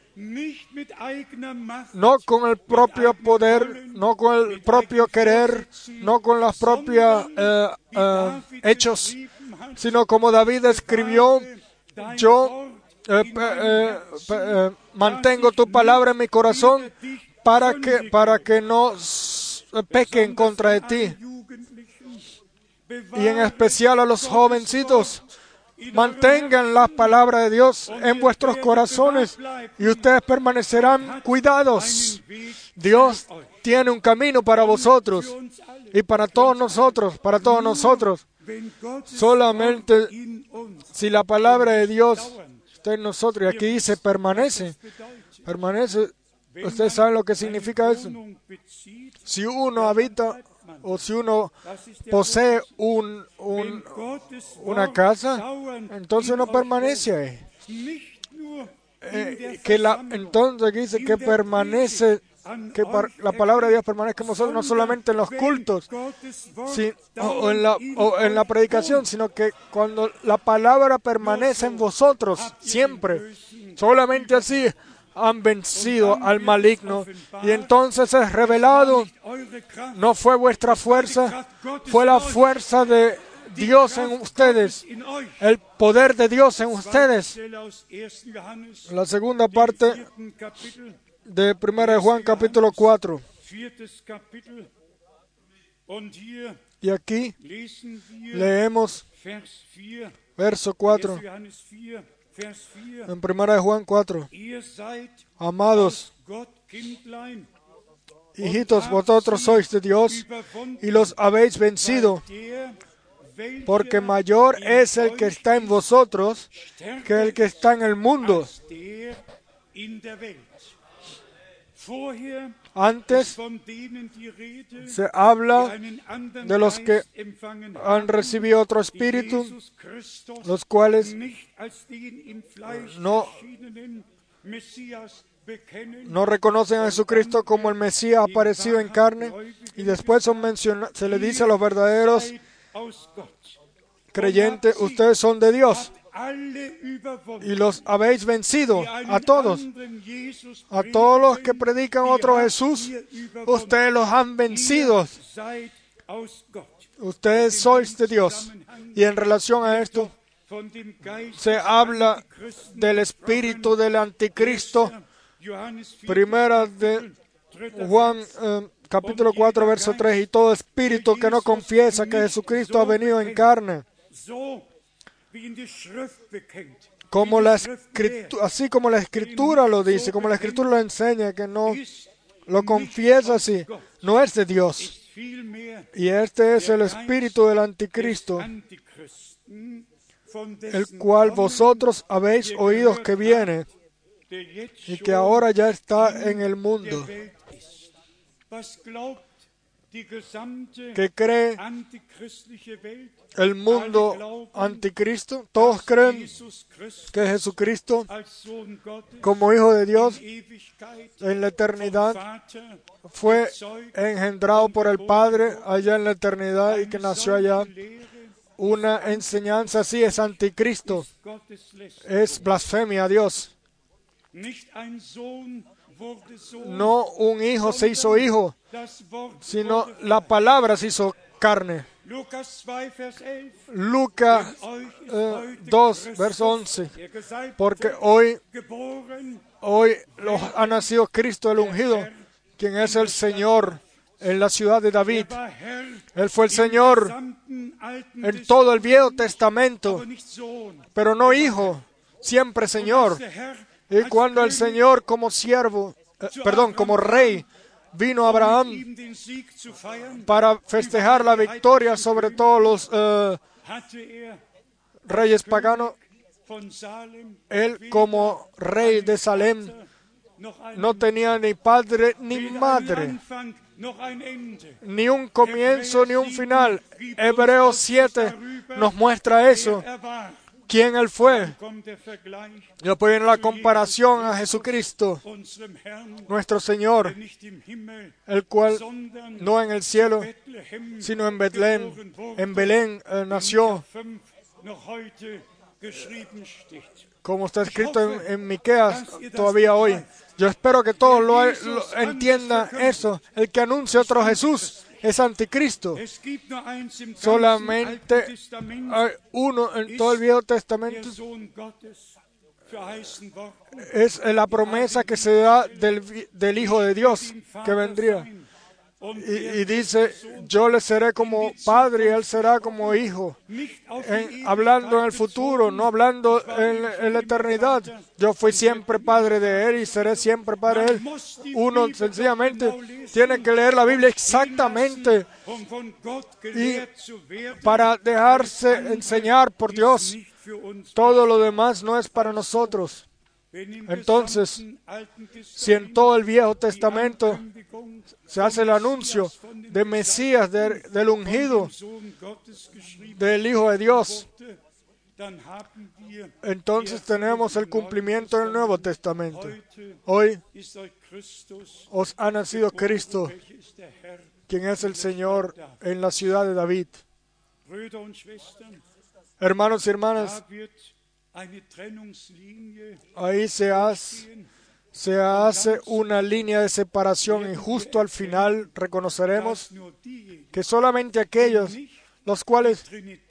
No con el propio poder, no con el propio querer, no con los propios eh, eh, hechos, sino como David escribió, yo eh, eh, eh, mantengo tu palabra en mi corazón para que, para que no pequen contra de ti. Y en especial a los jovencitos, mantengan la palabra de Dios en vuestros corazones y ustedes permanecerán cuidados. Dios tiene un camino para vosotros y para todos nosotros, para todos nosotros. Solamente si la palabra de Dios está en nosotros, y aquí dice permanece, permanece, ustedes saben lo que significa eso. Si uno habita o si uno posee un, un, una casa, entonces uno permanece ahí. Eh, que la, entonces dice que permanece, que par, la palabra de Dios permanezca en nosotros, no solamente en los cultos si, o, o, en la, o en la predicación, sino que cuando la palabra permanece en vosotros, siempre, solamente así han vencido al maligno. Y entonces es revelado, no fue vuestra fuerza, fue la fuerza de Dios en ustedes, el poder de Dios en ustedes. La segunda parte de primera de Juan capítulo cuatro. Y aquí leemos verso cuatro. En primera de Juan cuatro. Amados, hijitos, vosotros sois de Dios y los habéis vencido, porque mayor es el que está en vosotros que el que está en el mundo. Antes se habla de los que han recibido otro espíritu, los cuales no, no reconocen a Jesucristo como el Mesías aparecido en carne, y después son menciona- se le dice a los verdaderos creyentes, ustedes son de Dios y los habéis vencido a todos. A todos los que predican otro Jesús, ustedes los han vencido. Ustedes sois de Dios. Y en relación a esto, se habla del espíritu del anticristo. Primera de Juan, eh, capítulo cuatro, verso tres. Y todo espíritu que no confiesa que Jesucristo ha venido en carne, como la escritura, así como la Escritura lo dice, como la Escritura lo enseña, que no lo confiesa así, no es de Dios. Y este es el espíritu del anticristo, el cual vosotros habéis oído que viene y que ahora ya está en el mundo. ¿Qué cree el mundo anticristo? Todos creen que Jesucristo, como Hijo de Dios, en la eternidad fue engendrado por el Padre allá en la eternidad y que nació allá. Una enseñanza así es anticristo, es blasfemia a Dios. No un hijo se hizo hijo, sino la palabra se hizo carne. Lucas eh, dos, verso once. Porque hoy, hoy los, ha nacido Cristo el ungido, quien es el Señor en la ciudad de David. Él fue el Señor en todo el Viejo Testamento, pero no hijo, siempre Señor. Y cuando el Señor como siervo, eh, perdón, como rey, vino a Abraham para festejar la victoria sobre todos los eh, reyes paganos, él como rey de Salem no tenía ni padre ni madre, ni un comienzo ni un final. Hebreos siete nos muestra eso. quién Él fue. Y después viene la comparación a Jesucristo, nuestro Señor, el cual no en el cielo, sino en Betlén, en Belén eh, nació, como está escrito en, en Miqueas todavía hoy. Yo espero que todos lo, lo entiendan eso. El que anuncia otro Jesús es anticristo. Solamente hay uno en todo el Viejo Testamento. Es la promesa que se da del, del Hijo de Dios que vendría. Y, y dice, yo le seré como padre y él será como hijo. En, hablando en el futuro, no hablando en, en la eternidad. Yo fui siempre padre de él y seré siempre padre de él. Uno sencillamente tiene que leer la Biblia exactamente y para dejarse enseñar por Dios. Todo lo demás no es para nosotros. Entonces, si en todo el Viejo Testamento se hace el anuncio de Mesías, de, del ungido, del Hijo de Dios, entonces tenemos el cumplimiento del Nuevo Testamento. Hoy os ha nacido Cristo, quien es el Señor en la ciudad de David. Hermanos y hermanas, ahí se hace, se hace una línea de separación y justo al final reconoceremos que solamente aquellos los cuales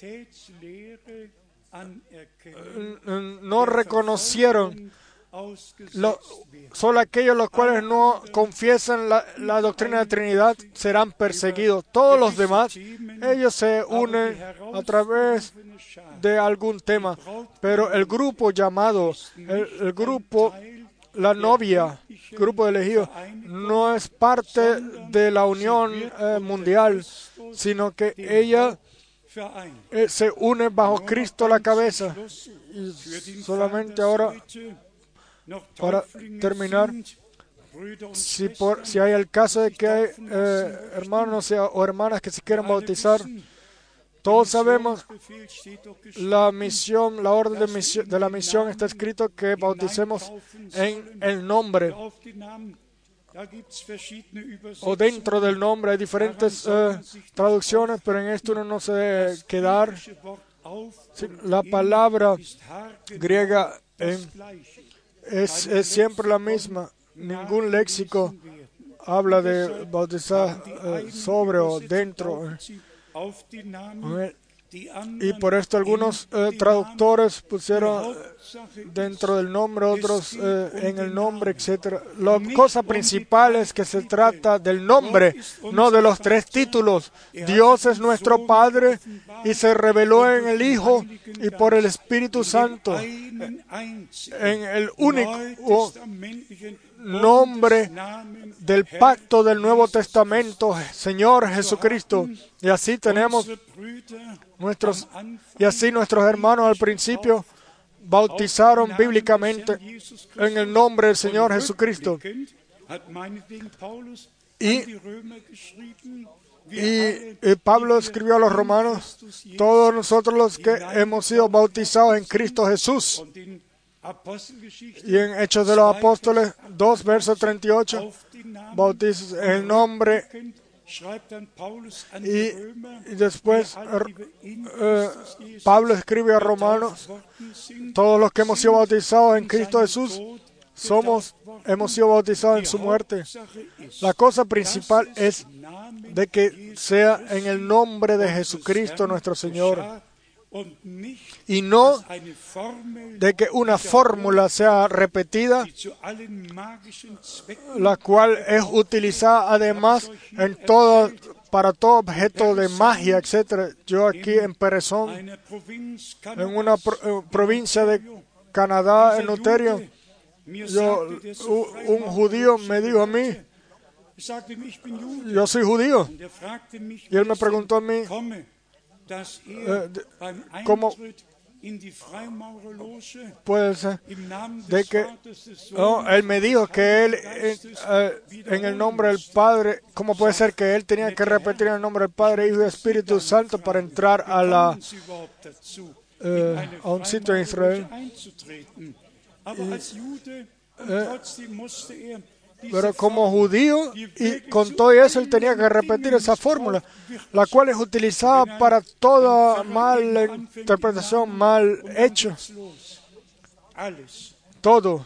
no reconocieron, lo, solo aquellos los cuales no confiesan la, la doctrina de Trinidad serán perseguidos. Todos los demás, ellos se unen a través de algún tema, pero el grupo llamado, el, el grupo, la novia, grupo elegido, no es parte de la unión eh, mundial, sino que ella eh, se une bajo Cristo la cabeza. Y solamente ahora, para terminar, si, por, si hay el caso de que hay eh, hermanos o hermanas que se quieren bautizar, todos sabemos la misión, la orden de, misión, de la misión está escrito que bauticemos en el nombre o dentro del nombre. Hay diferentes eh, traducciones, pero en esto uno no se debe quedar. La palabra griega en, es, es siempre la misma. Ningún léxico habla de bautizar eh, sobre o dentro. Y por esto algunos eh, traductores pusieron dentro del nombre, otros eh, en el nombre, etcétera. La cosa principal es que se trata del nombre, no de los tres títulos. Dios es nuestro Padre y se reveló en el Hijo y por el Espíritu Santo, en el único nombre del pacto del Nuevo Testamento, Señor Jesucristo. Y así tenemos nuestros, y así nuestros hermanos al principio bautizaron bíblicamente en el nombre del Señor Jesucristo. Y, y, y Pablo escribió a los romanos, todos nosotros los que hemos sido bautizados en Cristo Jesús. Y en Hechos de los Apóstoles dos, verso treinta y ocho, bautizos en el nombre. Y, y después eh, Pablo escribe a Romanos, todos los que hemos sido bautizados en Cristo Jesús, somos, hemos sido bautizados en su muerte. La cosa principal es de que sea en el nombre de Jesucristo nuestro Señor, y no de que una fórmula sea repetida, la cual es utilizada además en todo, para todo objeto de magia, etcétera. Yo aquí en Perezón, en una pro, eh, provincia de Canadá, en Ontario, yo, un judío me dijo a mí, yo soy judío, y él me preguntó a mí, Eh, de, ¿cómo puede ser de que oh, él me dijo que él eh, eh, en el nombre del Padre, cómo puede ser que él tenía que repetir en el nombre del Padre, Hijo y Espíritu Santo para entrar a la eh, a un sitio en Israel. Pero como judío, y con todo eso, él tenía que repetir esa fórmula, la cual es utilizada para toda mala interpretación, mal hecho. Todo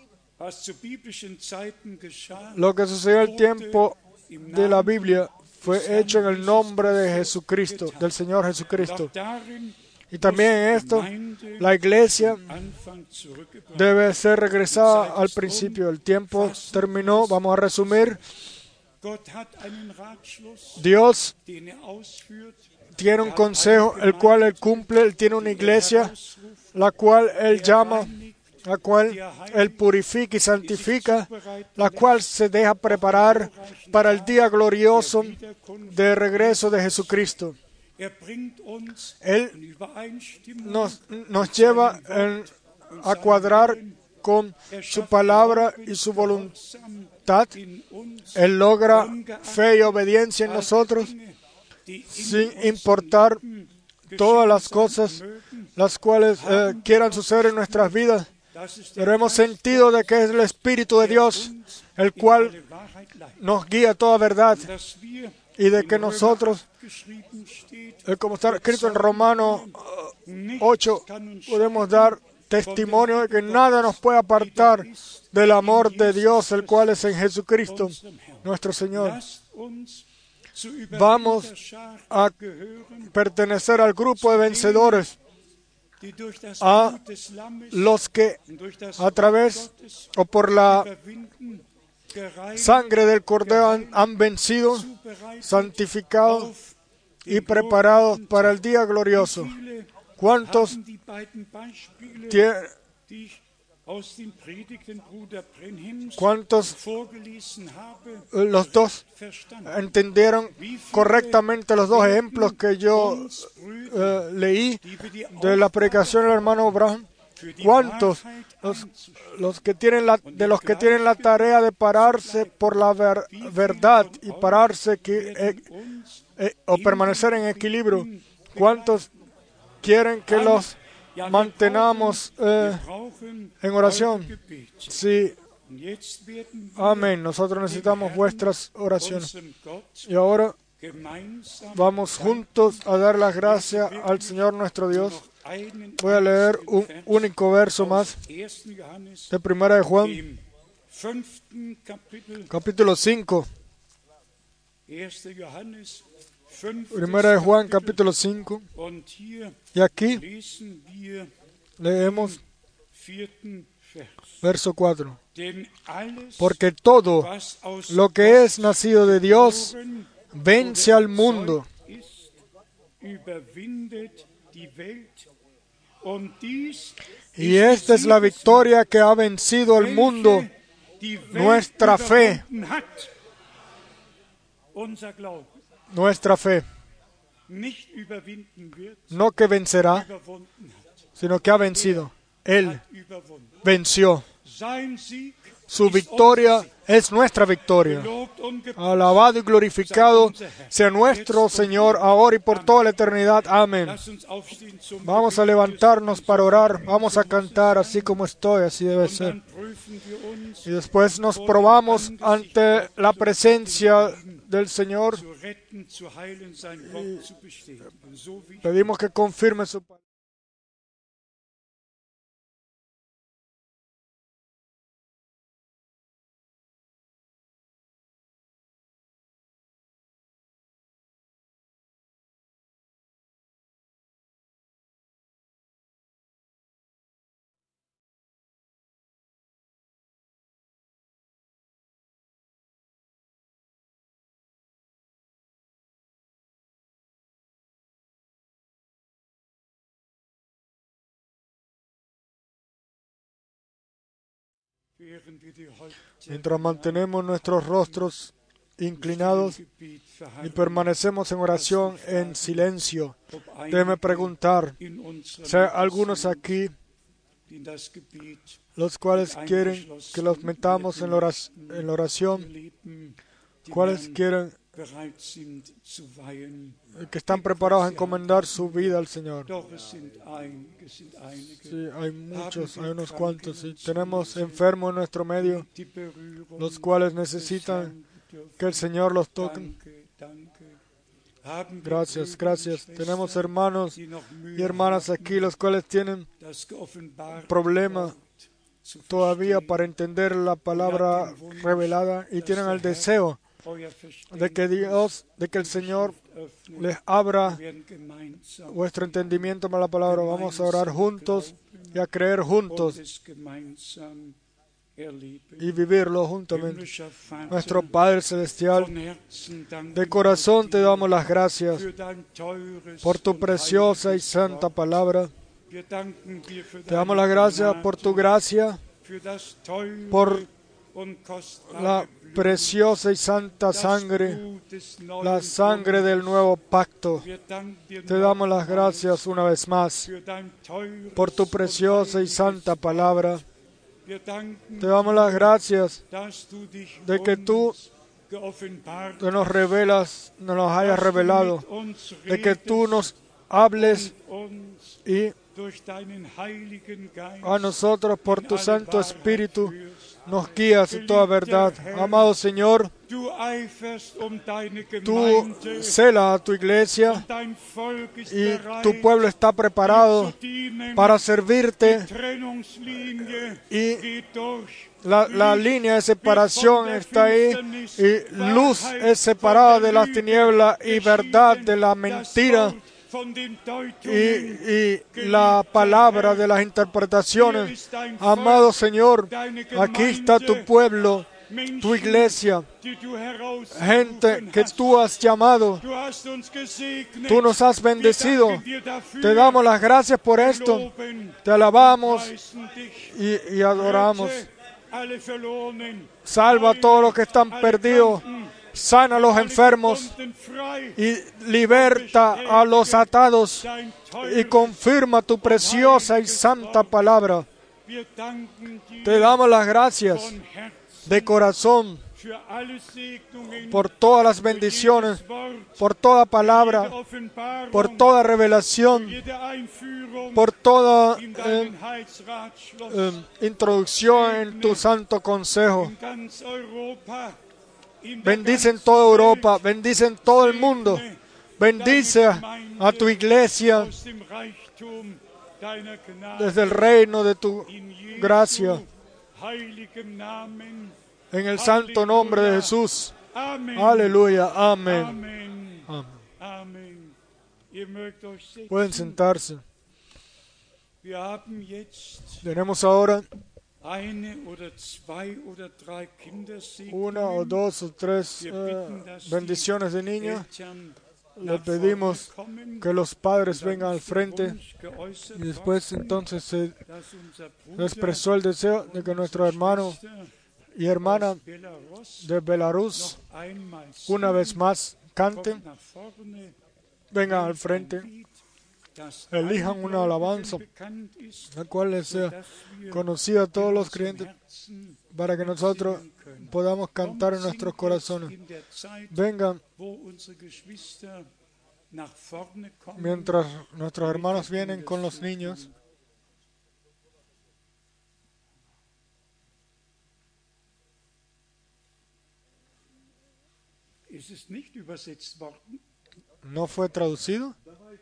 lo que sucedió en el tiempo de la Biblia fue hecho en el nombre de Jesucristo, del Señor Jesucristo. Y también en esto, la iglesia debe ser regresada al principio. El tiempo terminó. Vamos a resumir. Dios tiene un consejo, el cual Él cumple. Él tiene una iglesia, la cual Él llama, la cual Él purifica y santifica, la cual se deja preparar para el día glorioso de regreso de Jesucristo. Él nos, nos lleva en, a cuadrar con su palabra y su voluntad. Él logra fe y obediencia en nosotros, sin importar todas las cosas las cuales eh, quieran suceder en nuestras vidas. Pero hemos sentido de que es el Espíritu de Dios el cual nos guía a toda verdad, y de que nosotros, eh, como está escrito en Romanos ocho, podemos dar testimonio de que nada nos puede apartar del amor de Dios, el cual es en Jesucristo, nuestro Señor. Vamos a pertenecer al grupo de vencedores, a los que a través o por la sangre del Cordero han, han vencido, santificado y preparados para el día glorioso. ¿Cuántos tienen? ¿Cuántos los dos entendieron correctamente los dos ejemplos que yo eh, leí de la predicación del hermano Abraham? ¿Cuántos los, los que tienen la, de los que tienen la tarea de pararse por la ver, verdad y pararse que, eh, eh, o permanecer en equilibrio? ¿Cuántos quieren que los mantengamos eh, en oración? Sí. Amén. Nosotros necesitamos vuestras oraciones. Y ahora vamos juntos a dar las gracias al Señor nuestro Dios. Voy a leer un único verso más de Primera de Juan, capítulo cinco. Primera de Juan, capítulo cinco. Y aquí leemos verso cuatro. Porque todo lo que es nacido de Dios vence al mundo. Y esta es la victoria que ha vencido al mundo, nuestra fe. Nuestra fe. No que vencerá, sino que ha vencido. Él venció. Su victoria es nuestra victoria. Alabado y glorificado sea nuestro Señor, ahora y por toda la eternidad. Amén. Vamos a levantarnos para orar. Vamos a cantar así como estoy, así debe ser. Y después nos probamos ante la presencia del Señor. Y pedimos que confirme su palabra. Mientras mantenemos nuestros rostros inclinados y permanecemos en oración en silencio, déjeme preguntar si hay algunos aquí los cuales quieren que los metamos en la oración, en la oración, cuáles quieren bereit sind zu weihen. que están preparados a encomendar su vida al Señor. Doch es sind einige, sind einige. Sí, hay muchos, hay unos cuantos. Sí. Tenemos enfermos en nuestro medio, Die Berührung los cuales des necesitan Herrn bedürfen. que el Señor los toque. Danke, danke. Haben wir Gracias, Brüder gracias. und Tenemos Schwestern, hermanos die noch Mühe y hermanas haben, aquí, los cuales tienen das geoffenbarte problema Wort zu todavía verstehen. para entender la palabra revelada y tienen el deseo de que Dios, de que el Señor les abra vuestro entendimiento para la palabra. Vamos a orar juntos y a creer juntos y vivirlo juntamente. Nuestro Padre Celestial, de corazón te damos las gracias por tu preciosa y santa palabra. Te damos las gracias por tu gracia, por la preciosa y santa sangre, la sangre del nuevo pacto. Te damos las gracias una vez más por tu preciosa y santa palabra. Te damos las gracias de que tú te nos revelas, nos los hayas revelado, de que tú nos hables y a nosotros por tu Santo Espíritu nos guías en toda verdad. Amado Señor, tú celas a tu iglesia y tu pueblo está preparado para servirte y la, la línea de separación está ahí y luz es separada de las tinieblas y verdad de la mentira. Y, y la palabra de las interpretaciones. Amado Señor, aquí está tu pueblo, tu iglesia, gente que tú has llamado, tú nos has bendecido. Te damos las gracias por esto, te alabamos y, y adoramos. Salva a todos los que están perdidos. Sana a los enfermos y liberta a los atados y confirma tu preciosa y santa palabra. Te damos las gracias de corazón por todas las bendiciones, por toda palabra, por toda revelación, por toda eh, eh, introducción en tu santo consejo. Bendice en toda Europa, bendice en todo el mundo, bendice a tu iglesia desde el reino de tu gracia, en el santo nombre de Jesús. Aleluya, amén. Amén. Pueden sentarse. Tenemos ahora una o dos o tres uh, bendiciones de niños. Le pedimos que los padres vengan al frente y después entonces se expresó el deseo de que nuestro hermano y hermana de Belarus una vez más canten. Vengan al frente. Elijan una alabanza, la cual les sea conocida a todos los creyentes, para que nosotros podamos cantar en nuestros corazones. Vengan mientras nuestros hermanos vienen con los niños. ¿No fue traducido?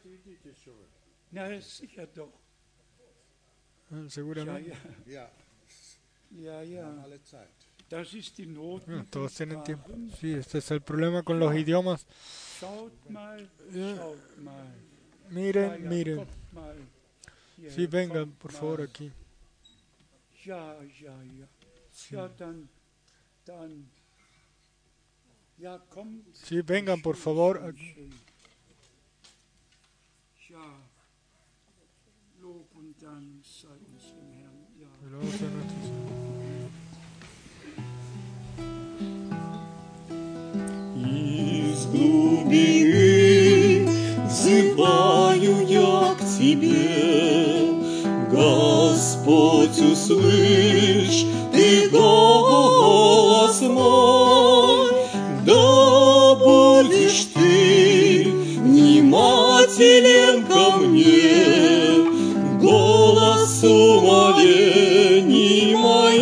Seguramente. No, todos tienen tiempo. Sí, este es el problema con los idiomas. Miren, miren. Sí, vengan, por favor, aquí. Sí. Sí, vengan, por favor, aquí. Из глубины взываю я к Тебе, Господь, услышь Ты голос мой, да будет будешь ты внимателен ко мне, голосу молений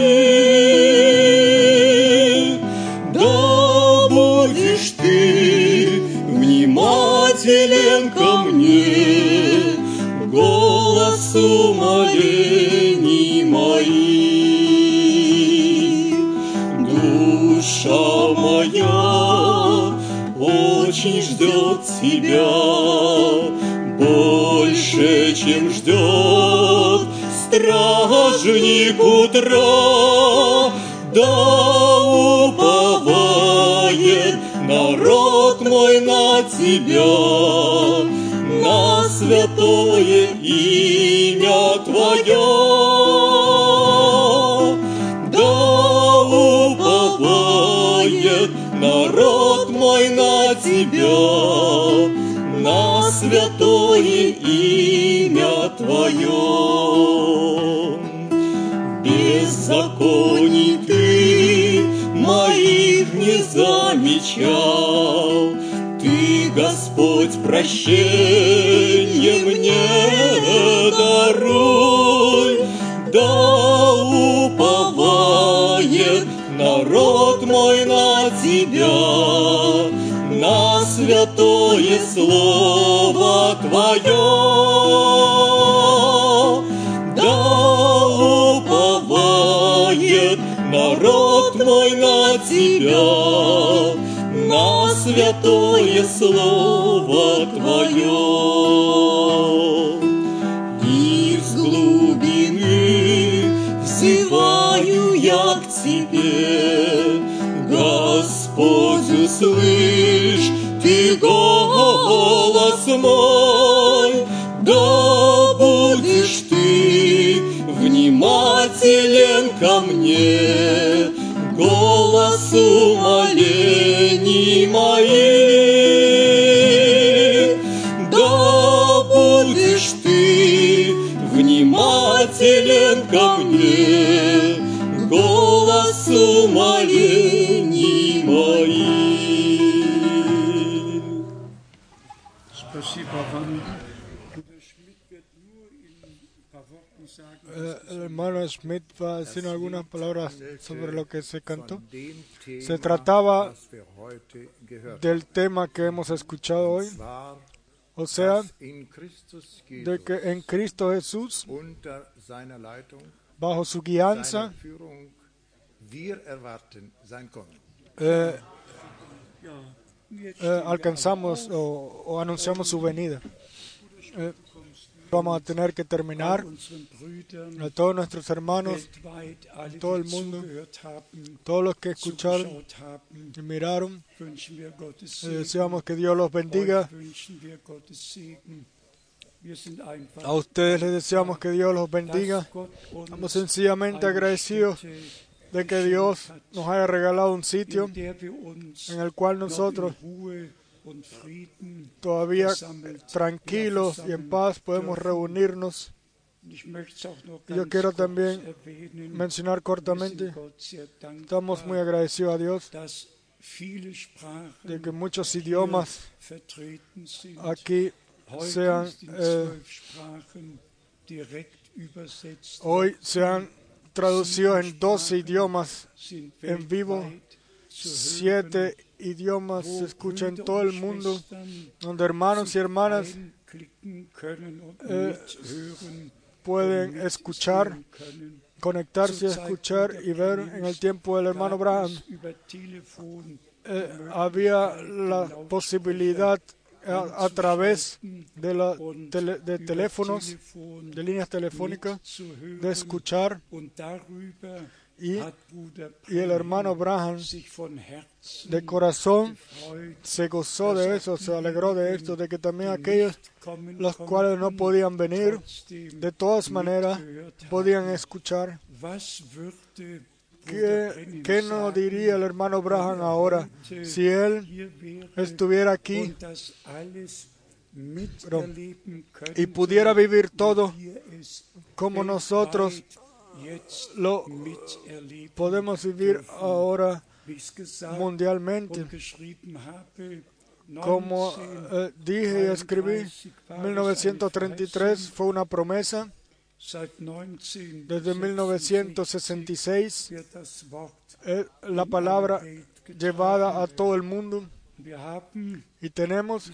моих, да будешь ты внимателен ко мне, голосу молений моих. Душа моя очень ждет тебя, больше, чем ждет стражник утра, да уповает народ мой на тебя, на святое имя Твое. Да уповает народ мой на тебя, на святое имя Твое. Беззаконий Ты моих не замечал, Ты, Господь, прощение мне даруй, да уповает народ мой на Тебя, на святое слово Твое. Да уповает народ мой на Тебя, на святое слово Твое. Из глубины взываю я к Тебе, Господь, услышь Ты голос мой, да будешь Ты внимателен ко мне, голосу молений моих. Да будешь Ты внимателен ко мне, голосу молений моих. El hermano Schmidt va a decir algunas palabras sobre lo que se cantó. Se trataba del tema que hemos escuchado hoy, o sea, de que en Cristo Jesús, bajo su guianza, eh, eh, alcanzamos o, o anunciamos su venida. Eh, Vamos a tener que terminar. A todos nuestros hermanos en todo el mundo, todos los que escucharon y miraron, les deseamos que Dios los bendiga. A ustedes les deseamos que Dios los bendiga. Estamos sencillamente agradecidos de que Dios nos haya regalado un sitio en el cual nosotros todavía tranquilos y en paz podemos reunirnos. Yo quiero también mencionar cortamente, estamos muy agradecidos a Dios de que muchos idiomas aquí sean eh, hoy se han traducido en doce idiomas en vivo. Siete idiomas se escuchan en todo el mundo, donde hermanos y hermanas eh, pueden escuchar, conectarse a escuchar y ver. En el tiempo del hermano Branham eh, había la posibilidad a, a través de, la tele, de teléfonos, de líneas telefónicas, de escuchar. Y, y el hermano Branham de corazón se gozó de eso, se alegró de esto, de que también aquellos los cuales no podían venir, de todas maneras podían escuchar. ¿Qué, qué nos diría el hermano Branham ahora si él estuviera aquí pero, y pudiera vivir todo como nosotros lo podemos vivir ahora mundialmente? Como eh, dije y escribí, mil novecientos treinta y tres fue una promesa. Desde mil novecientos sesenta y seis, eh, la palabra llevada a todo el mundo. Y tenemos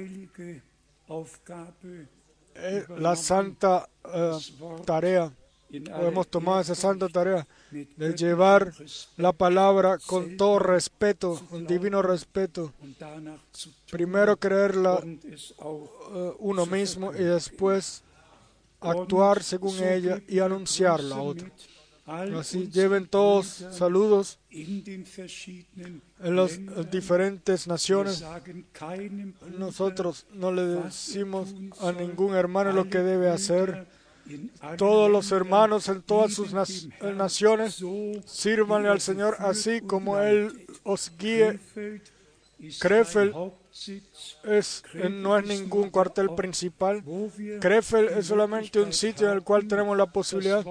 eh, la santa eh, tarea, o hemos tomado esa santa tarea de llevar la palabra con todo respeto, un divino respeto. Primero creerla uh, uno mismo y después actuar según ella y anunciarla a otro. Así lleven todos saludos en las diferentes naciones. Nosotros no le decimos a ningún hermano lo que debe hacer. Todos los hermanos en todas sus naciones sírvanle al Señor así como Él os guíe. Krefeld es, no es ningún cuartel principal. Krefeld es solamente un sitio en el cual tenemos la posibilidad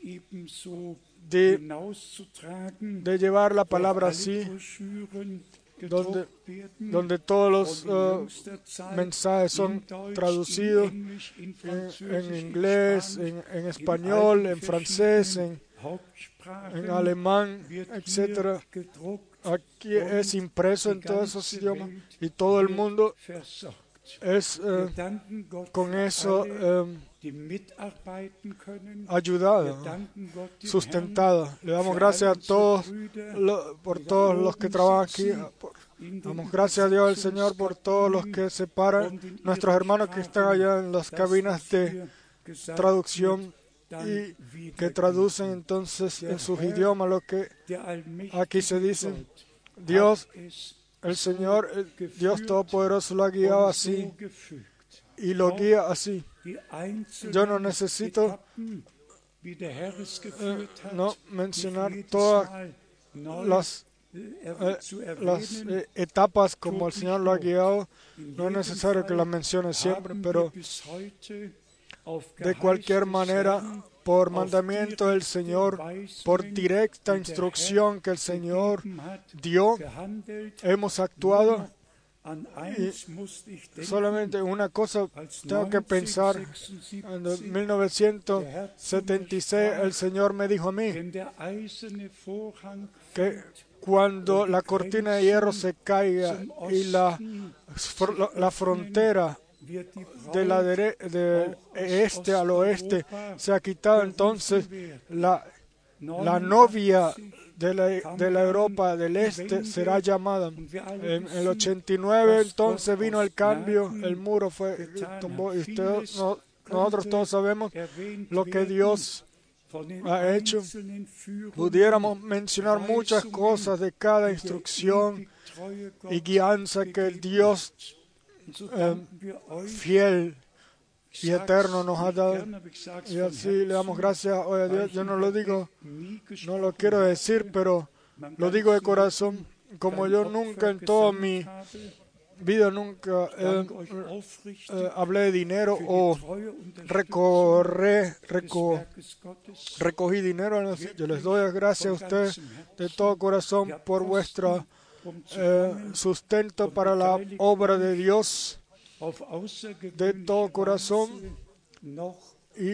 de, de llevar la palabra así, donde, donde todos los uh, mensajes son traducidos en, en inglés, en, en español, en francés, en, en alemán, etcétera. Aquí es impreso en todos esos idiomas y todo el mundo es uh, con eso um, ayudada, sustentada. Le damos gracias a todos lo, por todos los que trabajan aquí. Por, damos gracias a Dios el Señor por todos los que separan, nuestros hermanos que están allá en las cabinas de traducción y que traducen entonces en sus idiomas lo que aquí se dice. Dios, el Señor, el Dios Todopoderoso lo ha guiado así y lo guía así. Yo no necesito eh, no mencionar todas las, eh, las eh, etapas como el Señor lo ha guiado. No es necesario que las mencione siempre, pero de cualquier manera, por mandamiento del Señor, por directa instrucción que el Señor dio, hemos actuado. Y solamente una cosa tengo que pensar. En mil novecientos setenta y seis el Señor me dijo a mí que cuando la cortina de hierro se caiga y la, la frontera de la dere de este al oeste se ha quitado, entonces la, la novia de la, de la Europa del Este será llamada. En el ochenta y nueve entonces vino el cambio, el muro fue tumbó, y usted, no, nosotros todos sabemos lo que Dios ha hecho. Pudiéramos mencionar muchas cosas de cada instrucción y guianza que el Dios eh, fiel y eterno nos ha dado, y así le damos gracias hoy a Dios. Yo no lo digo, no lo quiero decir, pero lo digo de corazón, como yo nunca en toda mi vida nunca eh, eh, hablé de dinero o recorré, reco, recogí dinero. Yo les doy gracias a ustedes de todo corazón por vuestro eh, sustento para la obra de Dios, de todo corazón, y,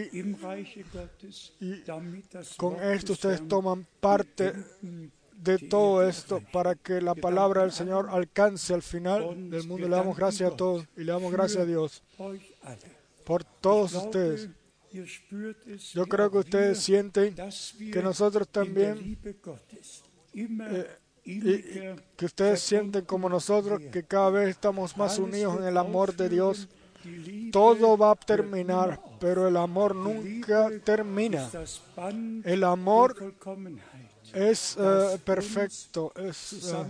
y con esto ustedes toman parte de todo esto para que la palabra del Señor alcance al final del mundo. Le damos gracias a todos y le damos gracias a Dios por todos ustedes. Yo creo que ustedes sienten que nosotros también eh, Y, y que ustedes sienten como nosotros que cada vez estamos más unidos en el amor de Dios. Todo va a terminar, pero el amor nunca termina. El amor es uh, perfecto, es, uh,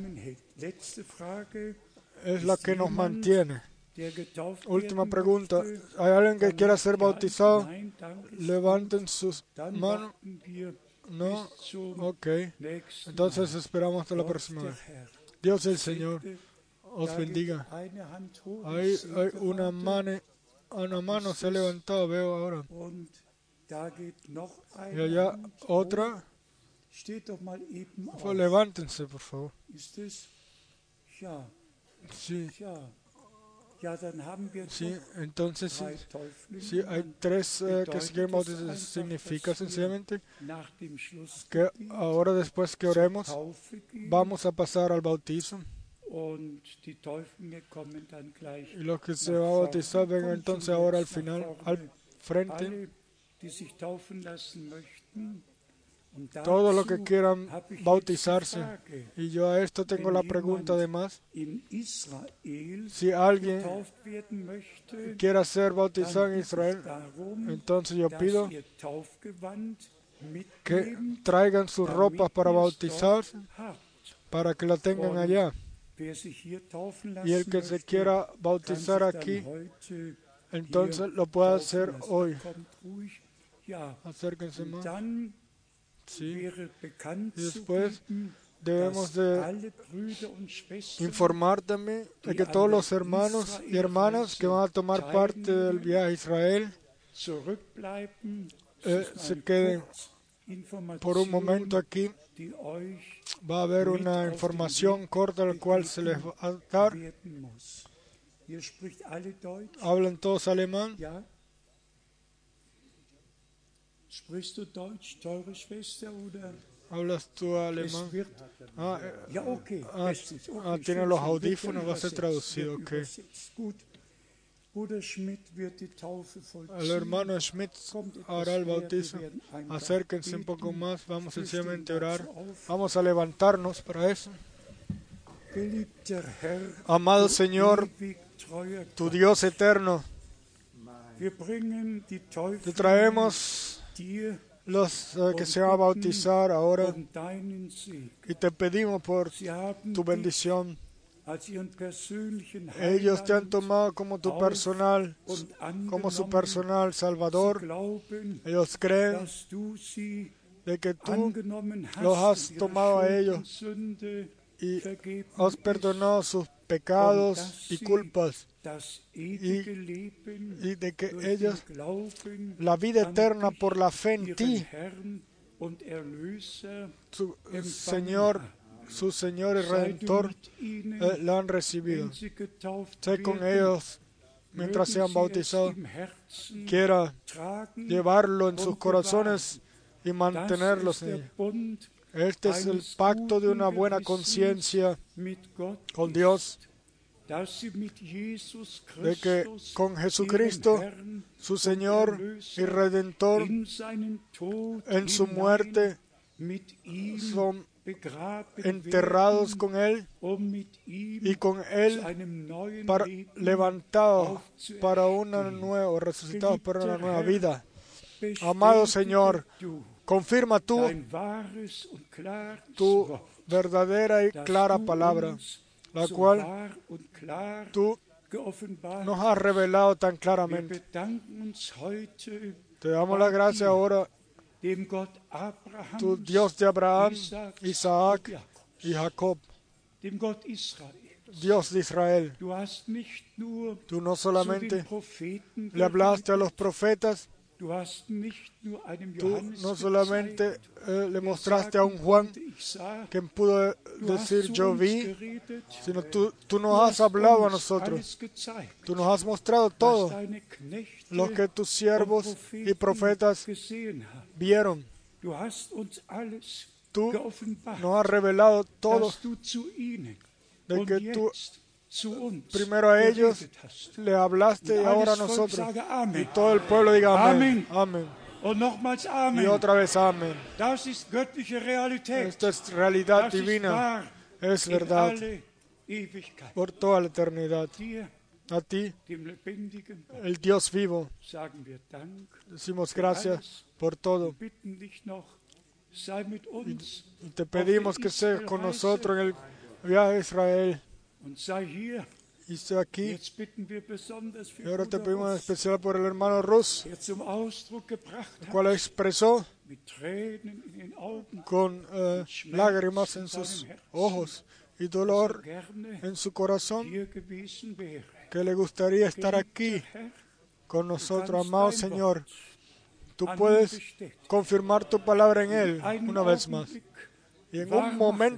es la que nos mantiene. Última pregunta. ¿Hay alguien que quiera ser bautizado? Levanten sus manos. No, ok. Entonces esperamos hasta la próxima vez. Dios el Señor os bendiga. Hay, hay una, mane, una mano se ha levantado, veo ahora. Y allá otra. Pues levántense, por favor. Sí, Ja, ja, dann haben wir sí, doch entonces sí, drei Täuflinge. sí, hay Dann tres eh, que bedeutet se quieren es bautizar. einfach, Significa dass wir sencillamente nach dem que Schlussgebet ahora después que zur oremos Taufe gehen vamos a pasar al bautizo und die Täuflinge kommen dann gleich y los que se nach van a bautizar vorne. vengan Kommt entonces schon ahora al jetzt nach final, vorne. al frente. Alle, die sich taufen lassen möchten. Und Todos los que dazu quieran habe ich jetzt die bautizarse. Frage, Y yo a esto tengo wenn la pregunta jemand además. in Israel Si alguien getauft werden möchte, quiera ser bautizado dann en bitte Israel, ich darum, entonces yo dass pido ihr Taufgewand que mitnehmt, traigan sus damit ropas para ihr es bautizarse, dort habt. para que la tengan Und allá. wer sich hier taufen Y el lassen que se möchte, quiera kann bautizar sich dann aquí, heute entonces hier lo puede taufen hacer lassen. hoy. Kommt ruhig. Ja, Acérquense und más. dann Sí. wäre bekannt Y zu después geben, debemos dass de alle Brüder und Schwestern, informar también de que todos los hermanos y hermanas que van a tomar parte del viaje a Israel zurückbleiben, eh, das ist se eine queden Kurzinformation, por un momento aquí. die euch Va a haber mit una auf den información Weg corta la cual se les va a dar. werden muss. Ihr spricht alle Deutsch? ¿Hablan todos alemán? Ja. Sprichst du Deutsch, teure Schwester, oder? ¿Hablas tú alemán? Es wird, Ah, eh, ja, okay. ah, bestens. Okay, ah, schön, tiene los schön. Wird audífonos, va a ser übersetzt, traducido, wird ok. übersetzt. Gut. Bruder Schmidt wird die Taufe El vollziehen. hermano Schmidt Kommt etwas hará el näher, bautizo. wir werden einfach Acérquense un beten. poco más, vamos Wir sencillamente a stehen orar. dazu auf. Vamos a levantarnos para eso. Geliebter Herr, Amado du Señor, ewig treuer tu Gott, Dios eterno, wir bringen die te Täuflinge traemos dir los eh, que se van a bautizar ahora um deinen Segen. y te pedimos por Sie haben tu dich bendición. als ihren persönlichen Ellos te han Heiland tomado como tu auf personal, und como su angenommen. personal Sie Salvador. glauben, Ellos creen dass du sie de que tú angenommen hast los has und ihre tomado a Schuld ellos und Sünde y vergeben has ist, perdonado sus und pecados dass y sie culpas, das ewige Leben y de que durch ellos den Glauben la vida an eterna dich, por la fe en ihren ti, Herrn und Erlöser, su empfangen Señor, haben. su Señor y Sei du Redentor, mit ihnen, eh, la han recibido. wenn sie getauft Sé con werden, ellos mientras mögen sean sie bautizados. es im Herzen Quiera tragen llevarlo en und sus corazones y bewahren. mantenerlos Das en ist ellos. der Bund Este es el eines pacto de guten una buena Gewissens conciencia mit Gott con ist, Dios, dass sie mit Jesus de que Christus, con ihrem Jesucristo, Herrn su und Señor y Erlöser, Redentor, in seinen Tod en su hinein muerte mit ihm son begraben enterrados werden, con Él um mit ihm y con Él zu einem neuen para, Leben levantados aufzuerstehen. para una nueva, resucitados para una nueva vida. Bestätige Amado Señor, du confirma tú dein wahres und klares tu Wort, verdadera y das clara du palabra, uns la so cual wahr und klar tú geoffenbart nos has revelado tan Wir claramente. bedanken uns heute Te damos bei la gracia dir, ahora, dem Gott Abrahams, tu Dios de Abraham, Isaaks Isaac und Jakobs, y Jacob, dem Gott Israel. Dios de Israel. Du hast nicht nur Tú no zu den solamente Propheten le hablaste a los geredet, profetas, du hast nicht nur einem tú Johannes no solamente gezeigt, eh, le der mostraste a un sagen Juan konnte, ich sah, que pudo du hast decir zu yo uns vi, geredet, sino tú, tú du nos has hast hablado a uns nosotros, alles gezeigt, tú nos has mostrado was todo deine Knechte lo que tus und siervos y Propheten profetas gesehen haben. vieron. Du hast uns alles Tú geoffenbart, nos has revelado todo, dass du zu ihnen de und que tú jetzt zu uns primero a ellos geredet hast. le hablaste y Und ahora a alles Volk nosotros. sage Y Amen. todo el pueblo diga amén. Amen. Amén. Und nochmals Y Amen. otra vez amén. Das ist göttliche Realität. Esta es realidad Das ist divina, wahr es in verdad alle Ewigkeit. por toda la eternidad. Dir, A ti, dem lebendigen Gott, el Dios vivo, sagen wir Dank. decimos gracias por todo. Wir bitten dich noch, sei mit uns Y te pedimos que seas con nosotros en el viaje a Israel. und sei hier. Y esté aquí. Jetzt bitten wir besonders für Y ahora te Bruder pedimos en Ross, especial por el hermano Rus, der zum Ausdruck gebracht el hat, cual expresó mit Tränen in den Augen, con eh, lágrimas en sus ojos y dolor gerne en su corazón hier gewesen wäre. que le gustaría estar aquí Geliebter Herr, con du nosotros. kannst Amado dein Señor, Wort tú an ihm puedes bestätigen. confirmar tu palabra en Él Einen una vez más. Augenblick Y en wahr un machen, momento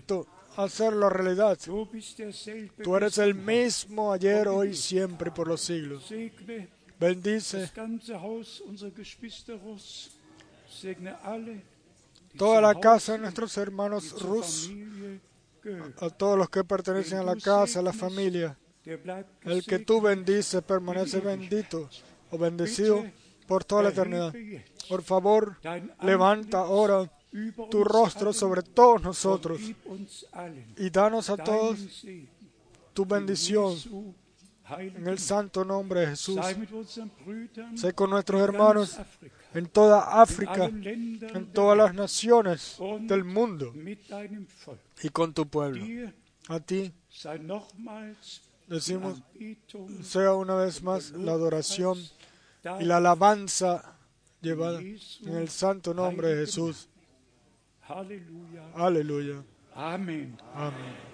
hacerlo realidad. Du bist derselbe Tú eres el gestern, mismo ayer, hoy y siempre y por los siglos. Segne Bendice das ganze Haus unserer Geschwister Russ. Segne alle, die toda zum la Haus casa de sind, nuestros die hermanos zur Rus, Familie gehören. a todos los que pertenecen a la casa, a la familia. Der bleibt El que tú gesegnet. bendices permanece bendito o bendecido por toda la eternidad. Por favor, levanta ahora tu rostro sobre todos nosotros y danos a todos tu bendición en el santo nombre de Jesús. Sé con nuestros hermanos en toda África, en todas las naciones del mundo y con tu pueblo. A ti decimos, sea una vez más la adoración y la alabanza llevada en el santo nombre de Jesús. Aleluya. Amen. Amén.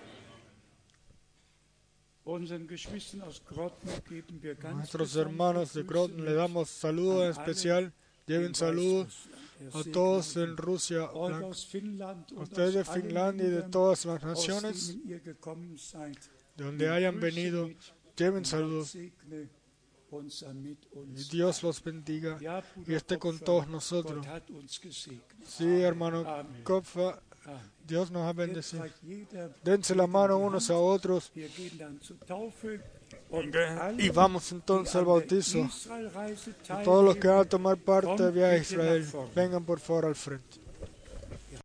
Unseren Geschwistern aus Grotten geben wir ganz Nuestros hermanos de Grotten le damos saludos en especial. Lleven saludos a todos en Rusia, a ustedes de Finlandia y de todas las naciones de donde hayan venido. Lleven saludos. Y Dios los bendiga y esté con todos nosotros. Sí, hermano Kopfa, Dios nos ha bendecido. Dense la mano unos a otros y vamos entonces al bautizo. Todos los que van a tomar parte del viaje a Israel, vengan por favor al frente.